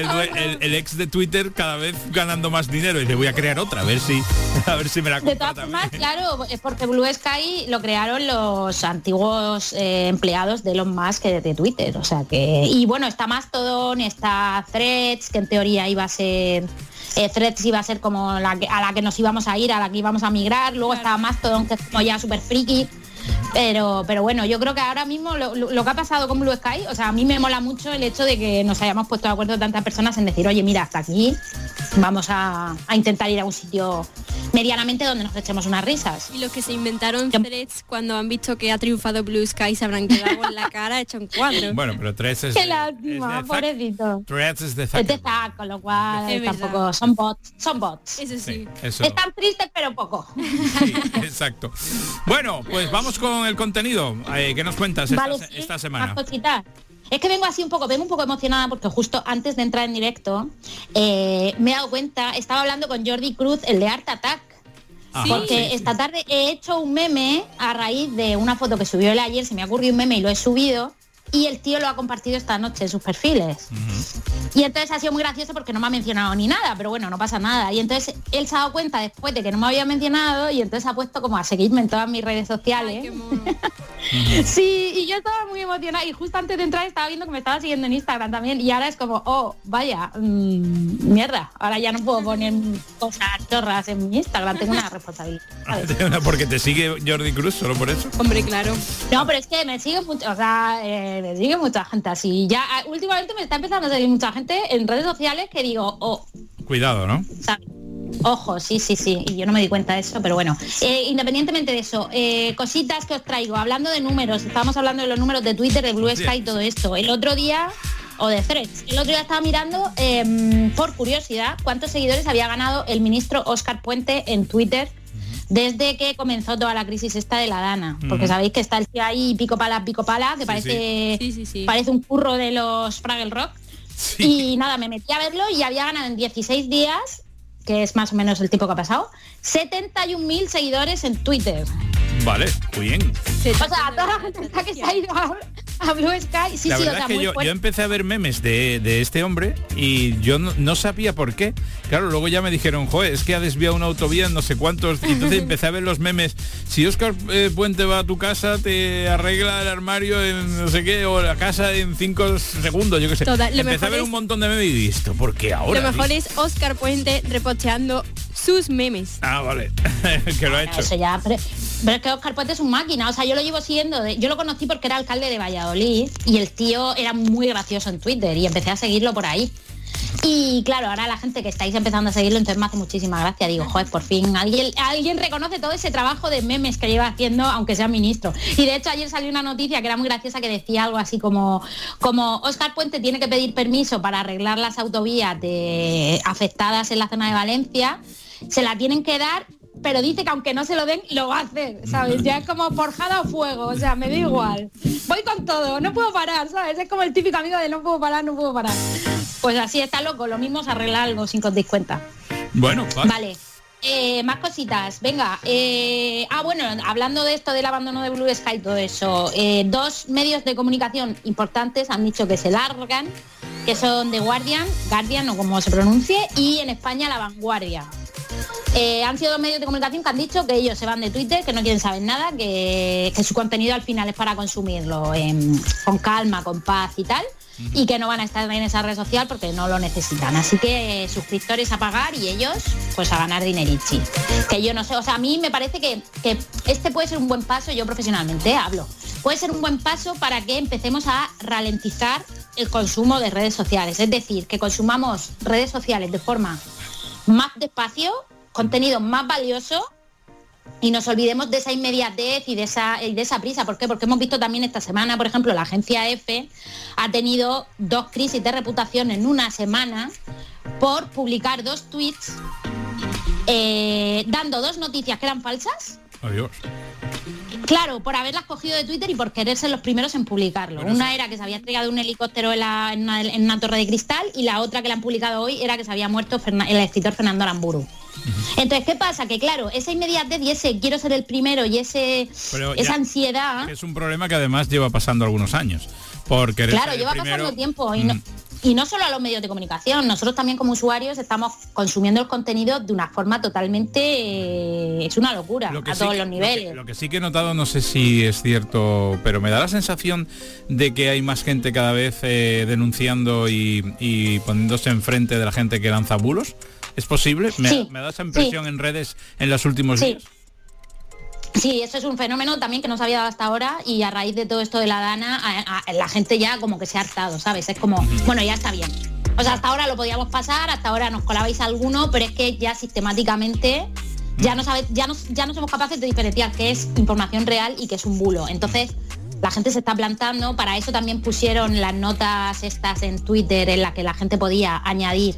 el ex de Twitter cada vez ganando más dinero y le voy a crear otra a ver si me la compra. De todas formas, claro, es porque Blue Sky lo crearon los antiguos empleados de Elon Musk de Twitter, o sea que... Y bueno, está Mastodon, está Threads, que en teoría iba a ser... Threads iba a ser como a la que nos íbamos a ir, a la que íbamos a migrar, luego estaba Mastodon, que es como ya súper friki. Pero bueno, yo creo que ahora mismo lo que ha pasado con Blue Sky, o sea, a mí me mola mucho el hecho de que nos hayamos puesto de acuerdo tantas personas en decir, oye, mira, hasta aquí vamos a intentar ir a un sitio medianamente donde nos echemos unas risas. Y los que se inventaron Threads cuando han visto que ha triunfado Blue Sky se habrán quedado con la cara hecho en cuadro. Bueno, pero Threads es... ¡Qué lástima, pobrecito! Threads es de Zuckerberg. Con lo cual Es tampoco son bots. Eso sí. Eso. Están tristes pero poco. Sí, exacto. Bueno, pues vamos con el contenido. ¿Qué nos cuentas esta semana? Más cositas. Es que vengo un poco emocionada porque justo antes de entrar en directo me he dado cuenta, estaba hablando con Jordi Cruz, el de Art Attack. Porque esta tarde he hecho un meme a raíz de una foto que subió él ayer, se me ha ocurrido un meme y lo he subido. Y el tío lo ha compartido esta noche en sus perfiles. Y entonces ha sido muy gracioso porque no me ha mencionado ni nada, pero bueno, no pasa nada. Y entonces él se ha dado cuenta después de que no me había mencionado y entonces ha puesto como a seguirme en todas mis redes sociales. Ay, qué mono. Sí, y yo estaba muy emocionada y justo antes de entrar estaba viendo que me estaba siguiendo en Instagram también y ahora es como, oh, vaya, mierda, ahora ya no puedo poner cosas chorras en mi Instagram, tengo una responsabilidad. Porque te sigue Jordi Cruz, solo por eso. Hombre, claro. No, pero es que me sigue mucho, o sea, me sigue mucha gente así. Ya últimamente me está empezando a seguir mucha gente en redes sociales que digo, oh. Cuidado, ¿no? ¿Sabes? Ojo, sí, y yo no me di cuenta de eso, pero bueno, independientemente de eso, cositas que os traigo, hablando de números, estábamos hablando de los números de Twitter, de Blue Sky y todo esto, el otro día, o de Threads, el otro día estaba mirando, por curiosidad, cuántos seguidores había ganado el ministro Óscar Puente en Twitter desde que comenzó toda la crisis esta de la Dana, porque sabéis que está el tío ahí pico pala, que parece un curro de los Fraggle Rock, y nada, me metí a verlo y había ganado en 16 días, que es más o menos el tiempo que ha pasado, 71.000 seguidores en Twitter. Vale, muy bien. O sea, toda la gente está que se ha ido a Blue Sky. La verdad es que yo empecé a ver memes de este hombre y yo no sabía por qué. Claro, luego ya me dijeron, joder, es que ha desviado una autovía en no sé cuántos. Y entonces empecé a ver los memes. Si Óscar Puente va a tu casa, te arregla el armario en no sé qué, o la casa en 5 segundos, yo qué sé. Empecé a ver un montón de memes y visto, ¿por qué ahora? Lo mejor es Óscar Puente reposteando sus memes. Ah, vale. Que lo ha hecho. Eso ya, pero es que Óscar Puente es un máquina, o sea, yo lo llevo siguiendo, yo lo conocí porque era alcalde de Valladolid y el tío era muy gracioso en Twitter y empecé a seguirlo por ahí. Y claro, ahora la gente que estáis empezando a seguirlo, entonces me hace muchísima gracia. Digo, joder, por fin alguien reconoce todo ese trabajo de memes que lleva haciendo, aunque sea ministro. Y de hecho ayer salió una noticia que era muy graciosa que decía algo así como Óscar Puente tiene que pedir permiso para arreglar las autovías afectadas en la zona de Valencia, se la tienen que dar, pero dice que aunque no se lo den, lo va a hacer, ¿sabes? Ya es como forjada o fuego, o sea, me da igual. Voy con todo, no puedo parar, ¿sabes? Es como el típico amigo de no puedo parar. Pues así está loco, lo mismo es arreglar algo sin que os deis cuenta. Bueno, vale. Más cositas, venga. Bueno, hablando de esto del abandono de Blue Sky y todo eso, 2 medios de comunicación importantes han dicho que se largan, que son The Guardian o como se pronuncie, y en España La Vanguardia. Han sido 2 medios de comunicación que han dicho que ellos se van de Twitter, que no quieren saber nada, que su contenido al final es para consumirlo con calma, con paz y tal, y que no van a estar en esa red social porque no lo necesitan. Así que suscriptores a pagar y ellos pues a ganar dinerichi. Que yo no sé, o sea, a mí me parece que este puede ser un buen paso, yo profesionalmente hablo. puede ser un buen paso para que empecemos a ralentizar el consumo de redes sociales. Es decir, que consumamos redes sociales de forma más despacio, contenido más valioso, y nos olvidemos de esa inmediatez y de esa prisa. ¿Por qué? Porque hemos visto también esta semana, por ejemplo, la agencia EFE ha tenido 2 crisis de reputación en una semana por publicar 2 tweets dando 2 noticias que eran falsas. Adiós. Claro, por haberlas cogido de Twitter y por querer ser los primeros en publicarlo. Bueno, una era que se había estrellado un helicóptero en una torre de cristal, y la otra que la han publicado hoy era que se había muerto el escritor Fernando Aramburu. Entonces, ¿qué pasa? Que claro, esa inmediatez y ese quiero ser el primero y esa ansiedad... Es un problema que además lleva pasando algunos años. Porque claro, lleva pasando tiempo y no solo a los medios de comunicación, nosotros también como usuarios estamos consumiendo el contenido de una forma totalmente... es una locura a todos los niveles. Lo que sí que he notado, no sé si es cierto, pero me da la sensación de que hay más gente cada vez denunciando y poniéndose enfrente de la gente que lanza bulos. ¿Es posible? ¿Me da esa impresión en redes en los últimos días? Sí, eso es un fenómeno también que no se había dado hasta ahora, y a raíz de todo esto de la Dana, la gente ya como que se ha hartado, ¿sabes? Es como, bueno, ya está bien. O sea, hasta ahora lo podíamos pasar, hasta ahora nos colabais alguno, pero es que ya sistemáticamente ya no somos capaces de diferenciar qué es información real y qué es un bulo. Entonces, la gente se está plantando. Para eso también pusieron las notas estas en Twitter en la que la gente podía añadir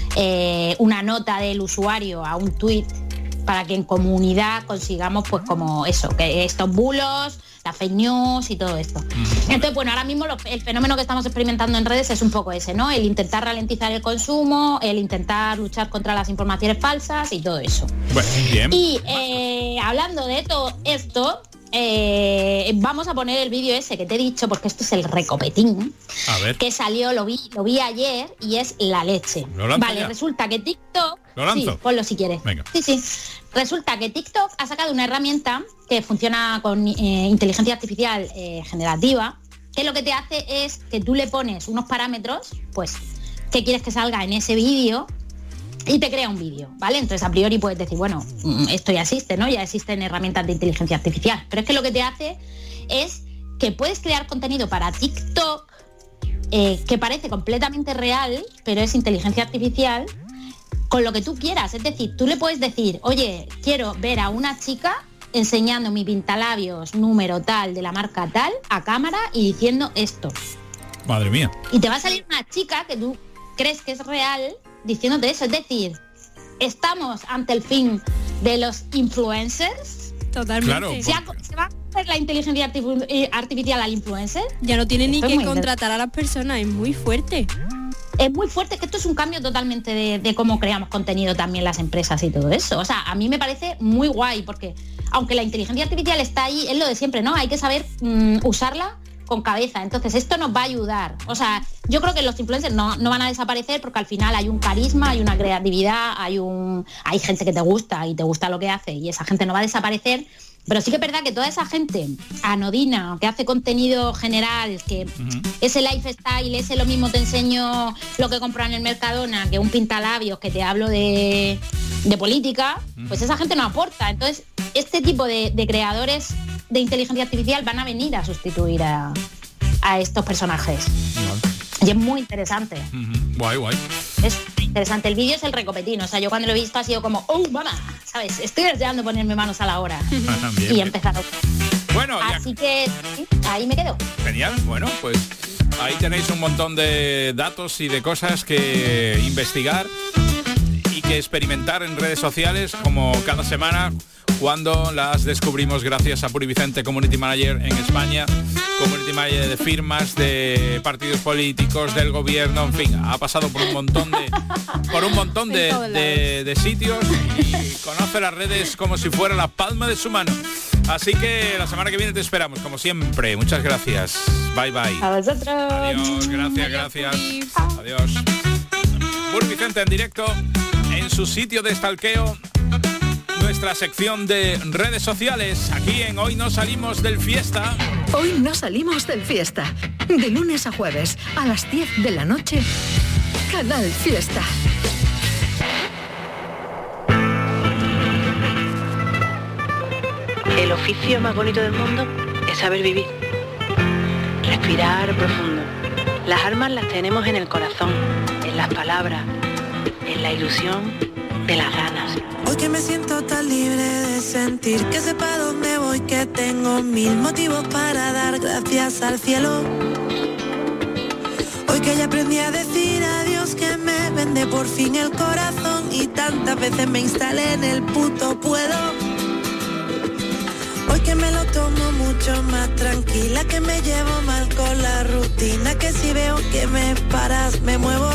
una nota del usuario a un tweet, para que en comunidad consigamos pues como eso, que estos bulos, las fake news y todo esto. Entonces, bueno, ahora mismo el fenómeno que estamos experimentando en redes es un poco ese, ¿no? El intentar ralentizar el consumo, el intentar luchar contra las informaciones falsas y todo eso. Bueno, bien. Y hablando de todo esto, vamos a poner el vídeo ese que te he dicho, porque esto es el recopetín. A ver. Que salió, lo vi ayer, y es la leche. Vale, resulta que TikTok... ¿Lo lanzo? Sí, ponlo si quieres. Venga. Sí. Resulta que TikTok ha sacado una herramienta que funciona con inteligencia artificial generativa, que lo que te hace es que tú le pones unos parámetros, pues, que quieres que salga en ese vídeo, y te crea un vídeo, ¿vale? Entonces, a priori puedes decir, bueno, esto ya existe, ¿no? Ya existen herramientas de inteligencia artificial. Pero es que lo que te hace es que puedes crear contenido para TikTok que parece completamente real, pero es inteligencia artificial, con lo que tú quieras. Es decir, tú le puedes decir, oye, quiero ver a una chica enseñando mi pintalabios número tal de la marca tal a cámara y diciendo esto. Madre mía. Y te va a salir una chica que tú crees que es real diciéndote eso. Es decir, estamos ante el fin de los influencers. Totalmente. Claro, ¿Se va a hacer la inteligencia artificial al influencer? Ya no tiene ni Esto es que muy contratar a las personas, es muy fuerte. Es muy fuerte, que esto es un cambio totalmente de cómo creamos contenido también las empresas y todo eso. O sea, a mí me parece muy guay, porque aunque la inteligencia artificial está ahí, es lo de siempre, ¿no? Hay que saber usarla con cabeza. Entonces esto nos va a ayudar. O sea, yo creo que los influencers no van a desaparecer, porque al final hay un carisma, hay una creatividad, hay gente que te gusta y te gusta lo que hace, y esa gente no va a desaparecer. Pero sí que es verdad que toda esa gente anodina, que hace contenido general, que ese lifestyle, ese lo mismo te enseño lo que compro en el Mercadona, que un pintalabios, que te hablo de política, pues esa gente no aporta. Entonces, este tipo de creadores de inteligencia artificial van a venir a sustituir a estos personajes. Y es muy interesante. Guay. Es interesante. El vídeo es el recopetín. O sea, yo cuando lo he visto ha sido como, ¡oh, mamá! ¿Sabes? Estoy deseando ponerme manos a la obra. Y empezar. Bueno, así que sí, ahí me quedo. Genial. Bueno, pues ahí tenéis un montón de datos y de cosas que investigar y que experimentar en redes sociales, como cada semana, cuando las descubrimos gracias a Puri Vicente, Community Manager en España, Community Manager de firmas, de partidos políticos, del gobierno, en fin, ha pasado por un montón de sitios y conoce las redes como si fuera la palma de su mano. Así que la semana que viene te esperamos, como siempre. Muchas gracias. Bye. A vosotros. Adiós, gracias. Adiós. Puri Vicente en directo en su sitio de stalkeo, nuestra sección de redes sociales, aquí en Hoy No Salimos del Fiesta. Hoy no salimos del Fiesta. De lunes a jueves, a las 10 de la noche, Canal Fiesta. El oficio más bonito del mundo es saber vivir. Respirar profundo. Las armas las tenemos en el corazón, en las palabras, en la ilusión de las ganas. Hoy que me siento tan libre de sentir, que sepa dónde voy, que tengo mil motivos para dar gracias al cielo. Hoy que ya aprendí a decir adiós, que me vende por fin el corazón y tantas veces me instalé en el puto puedo. Hoy que me lo tomo mucho más tranquila, que me llevo mal con la rutina, que si veo que me paras me muevo.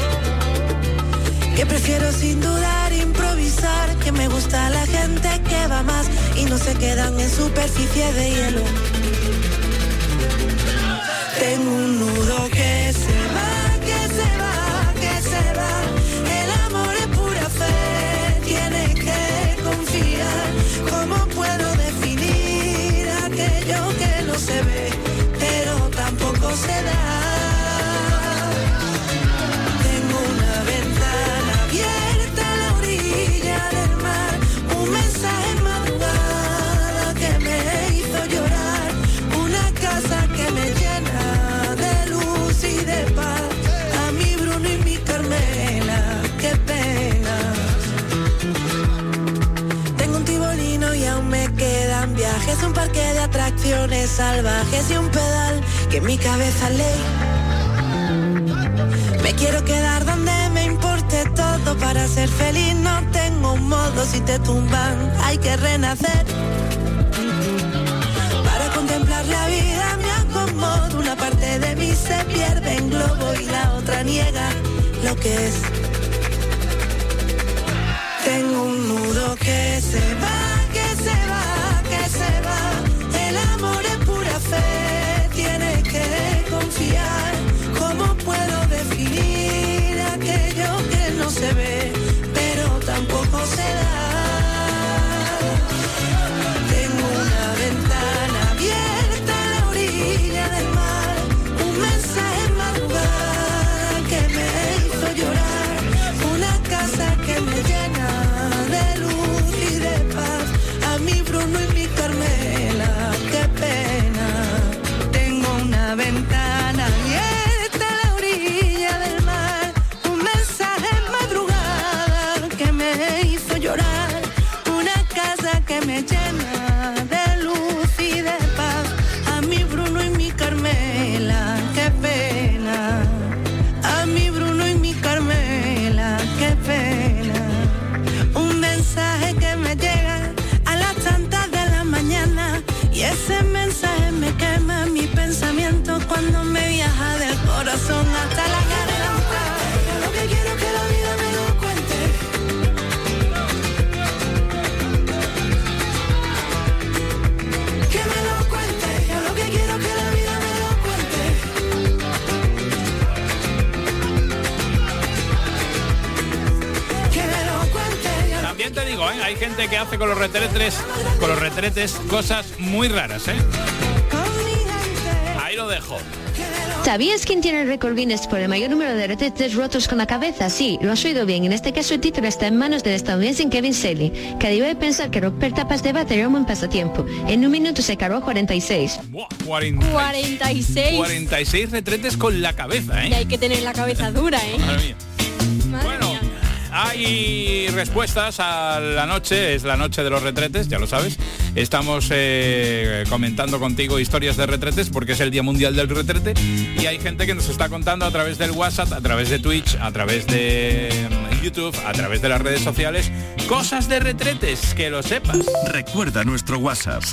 Que prefiero sin dudar improvisar, que me gusta la gente que va más y no se quedan en superficie de hielo. Tengo un nudo que se va, que se va, que se va. El amor es pura fe, tienes que confiar. ¿Cómo puedo definir aquello que no se ve, pero tampoco se da? Tengo una ventana abierta a la orilla del mar, un mensaje en madrugada que me hizo llorar, una casa que me llena de luz y de paz. A mi Bruno y mi Carmela, qué pena. Tengo un tibolino y aún me quedan viajes, un parque de atracciones salvajes y un pedal que en mi cabeza ley. Me quiero quedar donde me importe todo para ser feliz. No tengo un modo, si te tumban hay que renacer. Para contemplar la vida me acomodo, una parte de mí se pierde en globo y la otra niega lo que es. Tengo un nudo que se va, que se va, que se va. El amor es pura fe, tienes que confiar. ¿Cómo puedo definir aquello que no se ve, pero tampoco se da? Tengo una ventana abierta a la orilla del mar, un mensaje en madrugada que me hizo llorar, una casa que me llena de luz y de paz. A mi Bruno y mi Carmela, qué pena. Tengo una ventana abierta a la orilla del mar, un mensaje en madrugada que me hizo llorar, una casa que me llena de luz y de paz. A mi Bruno y mi Carmela, qué pena. A mi Bruno y mi Carmela, qué pena. Un mensaje que me llega a las tantas de la mañana y ese mensaje me quema mi pensamiento cuando me viaja del corazón hasta la garganta. Yo lo que quiero es que la vida me lo cuente. Que me lo cuente. Yo lo que quiero es que la vida me lo cuente. Que me lo cuente. También te digo, hay gente que hace con los retretes cosas muy raras, Ahí lo dejo. ¿Sabías quién tiene el récord Guinness por el mayor número de retretes rotos con la cabeza? Sí, lo has oído bien. En este caso el título está en manos del estadounidense Kevin Shelley, que debió de pensar que romper tapas de váter era un buen pasatiempo. En un minuto se cargó 46. 46 retretes con la cabeza, Y hay que tener la cabeza dura, Madre mía. Bueno, hay respuestas a la noche, es la noche de los retretes, ya lo sabes. Estamos comentando contigo historias de retretes porque es el Día Mundial del Retrete y hay gente que nos está contando a través del WhatsApp, a través de Twitch, a través de YouTube, a través de las redes sociales, cosas de retretes, que lo sepas. Recuerda nuestro WhatsApp.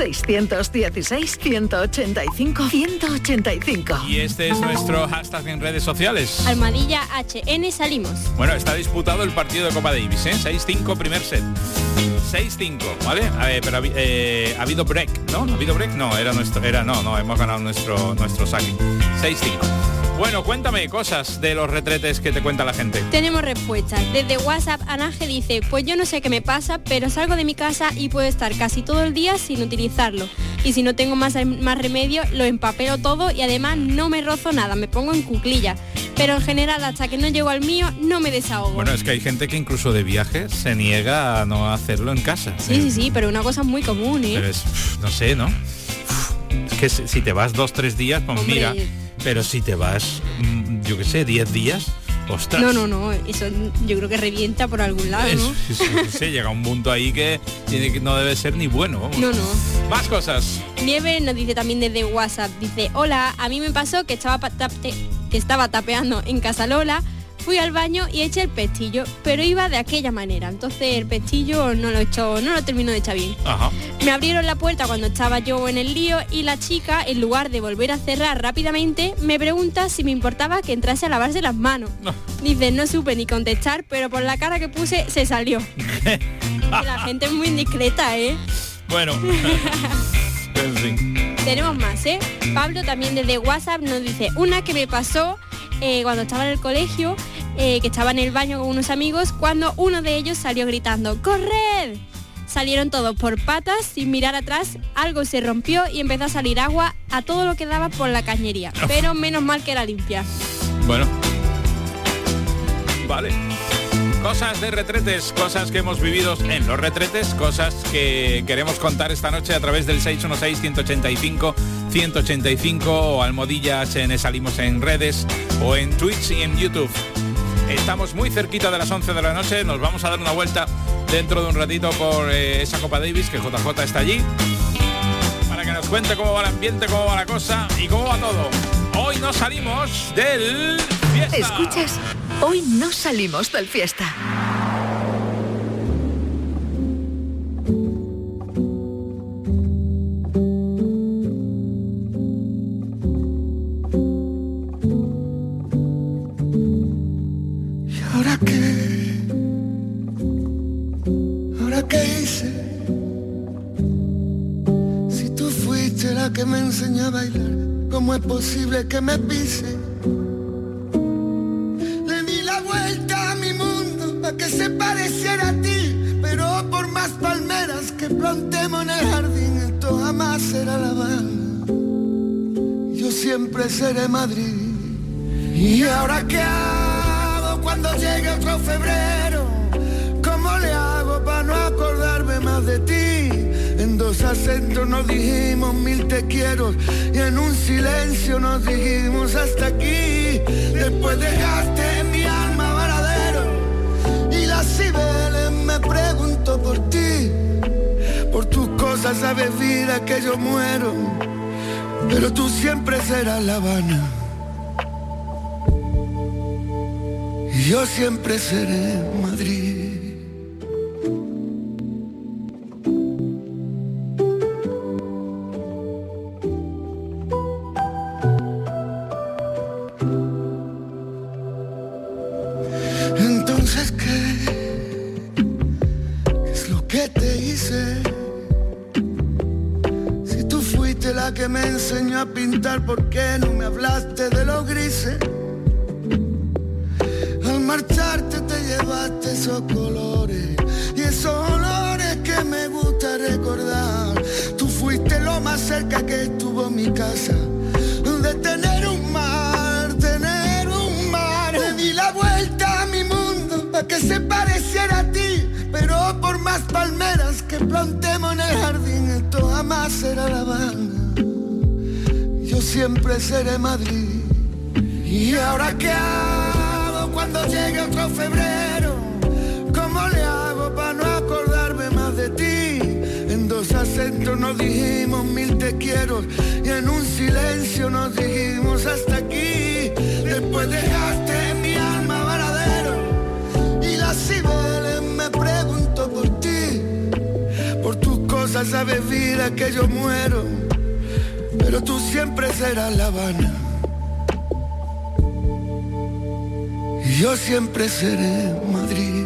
616-185-185. Y este es nuestro hashtag en redes sociales. Almohadilla HN salimos. Bueno, está disputado el partido de Copa Davis, 6-5 primer set. 6-5, ¿vale? Pero ha habido break, ¿no? ¿Ha habido break? No, no, hemos ganado nuestro saque. 6-5. Bueno, cuéntame cosas de los retretes que te cuenta la gente. Tenemos respuestas. Desde WhatsApp, Anaje dice, pues yo no sé qué me pasa, pero salgo de mi casa y puedo estar casi todo el día sin utilizarlo. Y si no tengo más remedio, lo empapelo todo y además no me rozo nada, me pongo en cuclillas. Pero en general, hasta que no llego al mío, no me desahogo. Bueno, es que hay gente que incluso de viaje se niega a no hacerlo en casa. Sí, pero una cosa muy común, Pero es, no sé, ¿no? que si te vas 2-3 días, pues Hombre. mira, pero si te vas, yo qué sé, 10 días, ostras. No, eso yo creo que revienta por algún lado, ¿no? Sí, llega un punto ahí que no debe ser ni bueno, vamos. No. Más cosas. Nieve nos dice también desde WhatsApp, dice, hola, a mí me pasó que estaba tapeando en Casa Lola, fui al baño y eché el pestillo, pero iba de aquella manera, entonces el pestillo no lo terminó de echar bien. Ajá. Me abrieron la puerta cuando estaba yo en el lío y la chica, en lugar de volver a cerrar rápidamente, me pregunta si me importaba que entrase a lavarse las manos. No. Dice, no supe ni contestar, pero por la cara que puse se salió. Y la gente es muy indiscreta, ¿eh? Bueno. En fin. Tenemos más, ¿eh? Pablo también desde WhatsApp nos dice, una que me pasó cuando estaba en el colegio, que estaba en el baño con unos amigos, cuando uno de ellos salió gritando, ¡corred! Salieron todos por patas, sin mirar atrás, algo se rompió y empezó a salir agua a todo lo que daba por la cañería. Pero menos mal que era limpia. Bueno. Vale. Cosas de retretes, cosas que hemos vivido en los retretes, cosas que queremos contar esta noche a través del 616-185-185 o almohadilla HN Salimos en redes o en Twitch y en YouTube. Estamos muy cerquita de las 11 de la noche, nos vamos a dar una vuelta dentro de un ratito por esa Copa Davis, que JJ está allí, para que nos cuente cómo va el ambiente, cómo va la cosa y cómo va todo. Hoy nos salimos del fiesta. ¿Escuchas? Hoy no salimos del fiesta. ¿Y ahora qué? ¿Ahora qué hice? Si tú fuiste la que me enseñó a bailar, ¿cómo es posible que me pise? Vuelta a mi mundo para que se pareciera a ti, pero por más palmeras que plantemos en el jardín, esto jamás será La Habana. Yo siempre seré Madrid. ¿Y ahora qué hago cuando llegue otro febrero? ¿Cómo le hago para no acordarme más de ti? En dos acentos nos dijimos 1000 te quiero y en un silencio nos dijimos hasta aquí. Después dejaste mi alma varadero y las cibeles me pregunto por ti. Por tus cosas sabes vida que yo muero, pero tú siempre serás La Habana y yo siempre seré Madrid. Entonces, ¿qué es lo que te hice? Si tú fuiste la que me enseñó a pintar, ¿por qué no me hablaste de los grises? Al marcharte te llevaste esos colores y esos olores que me gusta recordar. Tú fuiste lo más cerca que estuvo mi casa de tener un mar, Le di la vuelta a mi mundo para que se pareciera a ti, pero por más palmeras que plantemos en el jardín, esto jamás será La Habana. Yo siempre seré Madrid. ¿Y ahora qué hago cuando llegue otro febrero? ¿Cómo le hago para no acordarme más de ti? En dos acentos nos dijimos 1000 te quiero y en un silencio nos dijimos hasta aquí. Después dejaste mi alma varadero y las cibeles me pregunto por ti. Por tus cosas sabes vida que yo muero, pero tú siempre serás La Habana y yo siempre seré Madrid.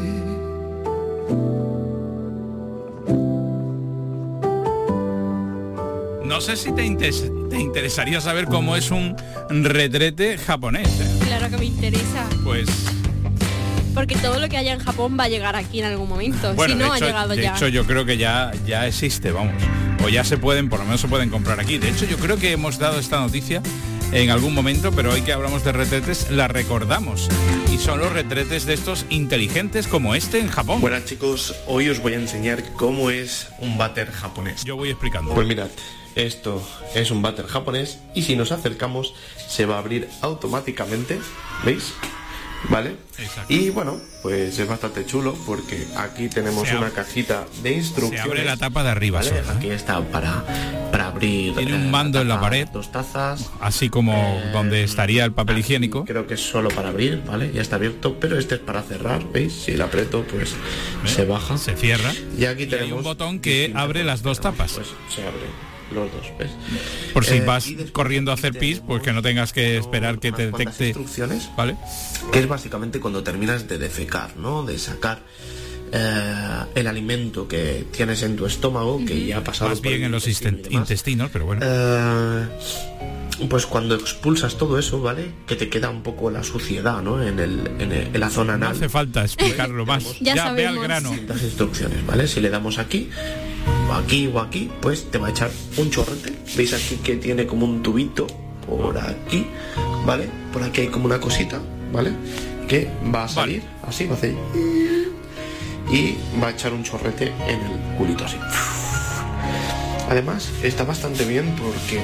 No sé si te interesaría saber cómo es un retrete japonés, ¿eh? Claro que me interesa. Pues... Porque todo lo que haya en Japón va a llegar aquí en algún momento. Bueno, si no, de hecho, ha llegado de ya. hecho, yo creo que ya existe, vamos. O ya se pueden, por lo menos se pueden comprar aquí. De hecho, yo creo que hemos dado esta noticia en algún momento, pero hoy que hablamos de retretes, la recordamos. Y son los retretes de estos inteligentes como este en Japón. Buenas chicos, hoy os voy a enseñar cómo es un váter japonés. Yo voy explicando. Pues mirad, Esto es un váter japonés y si nos acercamos se va a abrir automáticamente, ¿veis? ¿Vale? Exacto. Y bueno, pues es bastante chulo porque aquí tenemos una cajita de instrucciones. Se abre la tapa de arriba, ¿vale? sola, ¿eh? Aquí está para abrir. Tiene un mando en la pared, 2 tazas, así como donde estaría el papel higiénico. Creo que es solo para abrir, ¿vale? Ya está abierto, pero este es para cerrar, ¿veis? Si lo aprieto, pues se baja, se cierra. Y aquí tenemos hay un botón que abre las 2 tapas. Pues se abre los 2, ¿ves? Por si vas corriendo a hacer pis, pues que no tengas que esperar que te detecte. Instrucciones, ¿vale? Que es básicamente cuando terminas de defecar, ¿no? De sacar el alimento que tienes en tu estómago, que ya ha pasado más bien en los intestinos, pero bueno. Pues cuando expulsas todo eso, ¿vale? Que te queda un poco la suciedad, ¿no? En la zona anal. No hace falta explicarlo más. Ya ve al grano. Las instrucciones, ¿vale? Si le damos aquí o aquí, pues te va a echar un chorrete. Veis aquí que tiene como un tubito por aquí, ¿vale? Por aquí hay como una cosita, ¿vale? Que va a salir así, va a hacer y va a echar un chorrete en el culito así. Además está bastante bien porque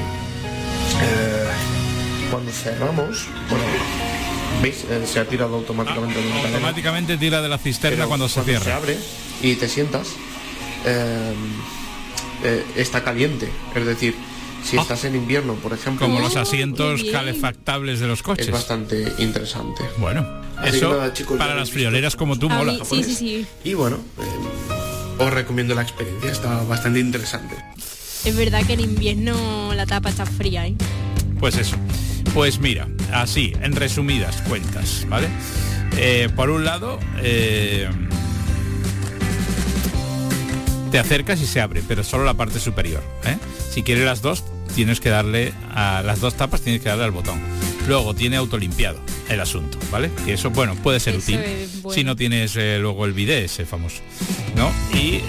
cuando cerramos, bueno, ¿veis? Se ha tirado automáticamente de una cadena. Automáticamente tira de la cisterna cuando se cierra. Se abre y te sientas, está caliente, es decir, si estás en invierno, por ejemplo, como los asientos calefactables de los coches, es bastante interesante. Bueno, así eso nada, chicos, para las frioleras como tú mola. Sí. Y bueno, os recomiendo la experiencia, está bastante interesante. Es verdad que en invierno la tapa está fría, ¿eh? Pues eso. Pues mira, así, en resumidas cuentas, ¿vale? Por un lado, te acercas y se abre, pero solo la parte superior, ¿eh? Si quieres las 2, tienes que darle a las 2 tapas, tienes que darle al botón. Luego tiene autolimpiado el asunto, ¿vale? Y eso, bueno, puede ser útil bueno. Si no tienes luego el bidet ese famoso, ¿no? Y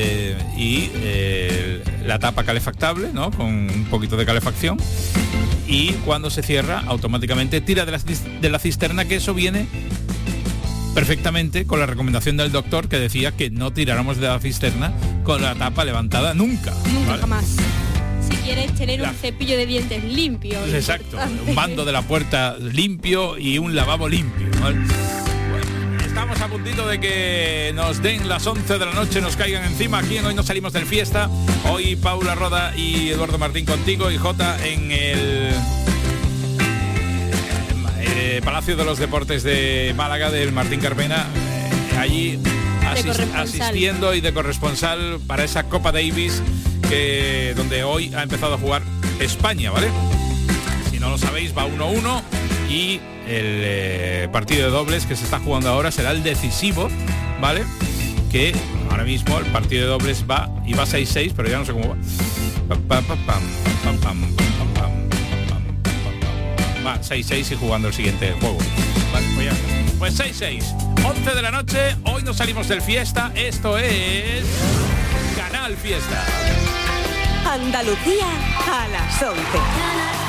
la tapa calefactable, ¿no? Con un poquito de calefacción. Y cuando se cierra, automáticamente tira de la cisterna, que eso viene perfectamente con la recomendación del doctor, que decía que no tiráramos de la cisterna con la tapa levantada nunca. Nunca, ¿vale? Jamás. Si quieres tener un cepillo de dientes limpio. Exacto, un mando de la puerta limpio y un lavabo limpio, ¿vale? Bueno, estamos a puntito de que nos den las 11 de la noche, nos caigan encima aquí en Hoy Nos Salimos del Fiesta. Hoy Paula Roda y Eduardo Martín contigo y Jota en el Palacio de los Deportes de Málaga, del Martín Carpena, allí asistiendo y de corresponsal para esa Copa Davis, donde hoy ha empezado a jugar España, ¿vale? Si no lo sabéis, va 1-1 y el partido de dobles que se está jugando ahora será el decisivo, ¿vale? Que ahora mismo el partido de dobles va 6-6, pero ya no sé cómo va. Va 6-6 y jugando el siguiente juego. Vale, pues ya está. Pues 6-6, 11 de la noche, hoy nos salimos del Fiesta. Esto es Canal Fiesta. Andalucía a las 11.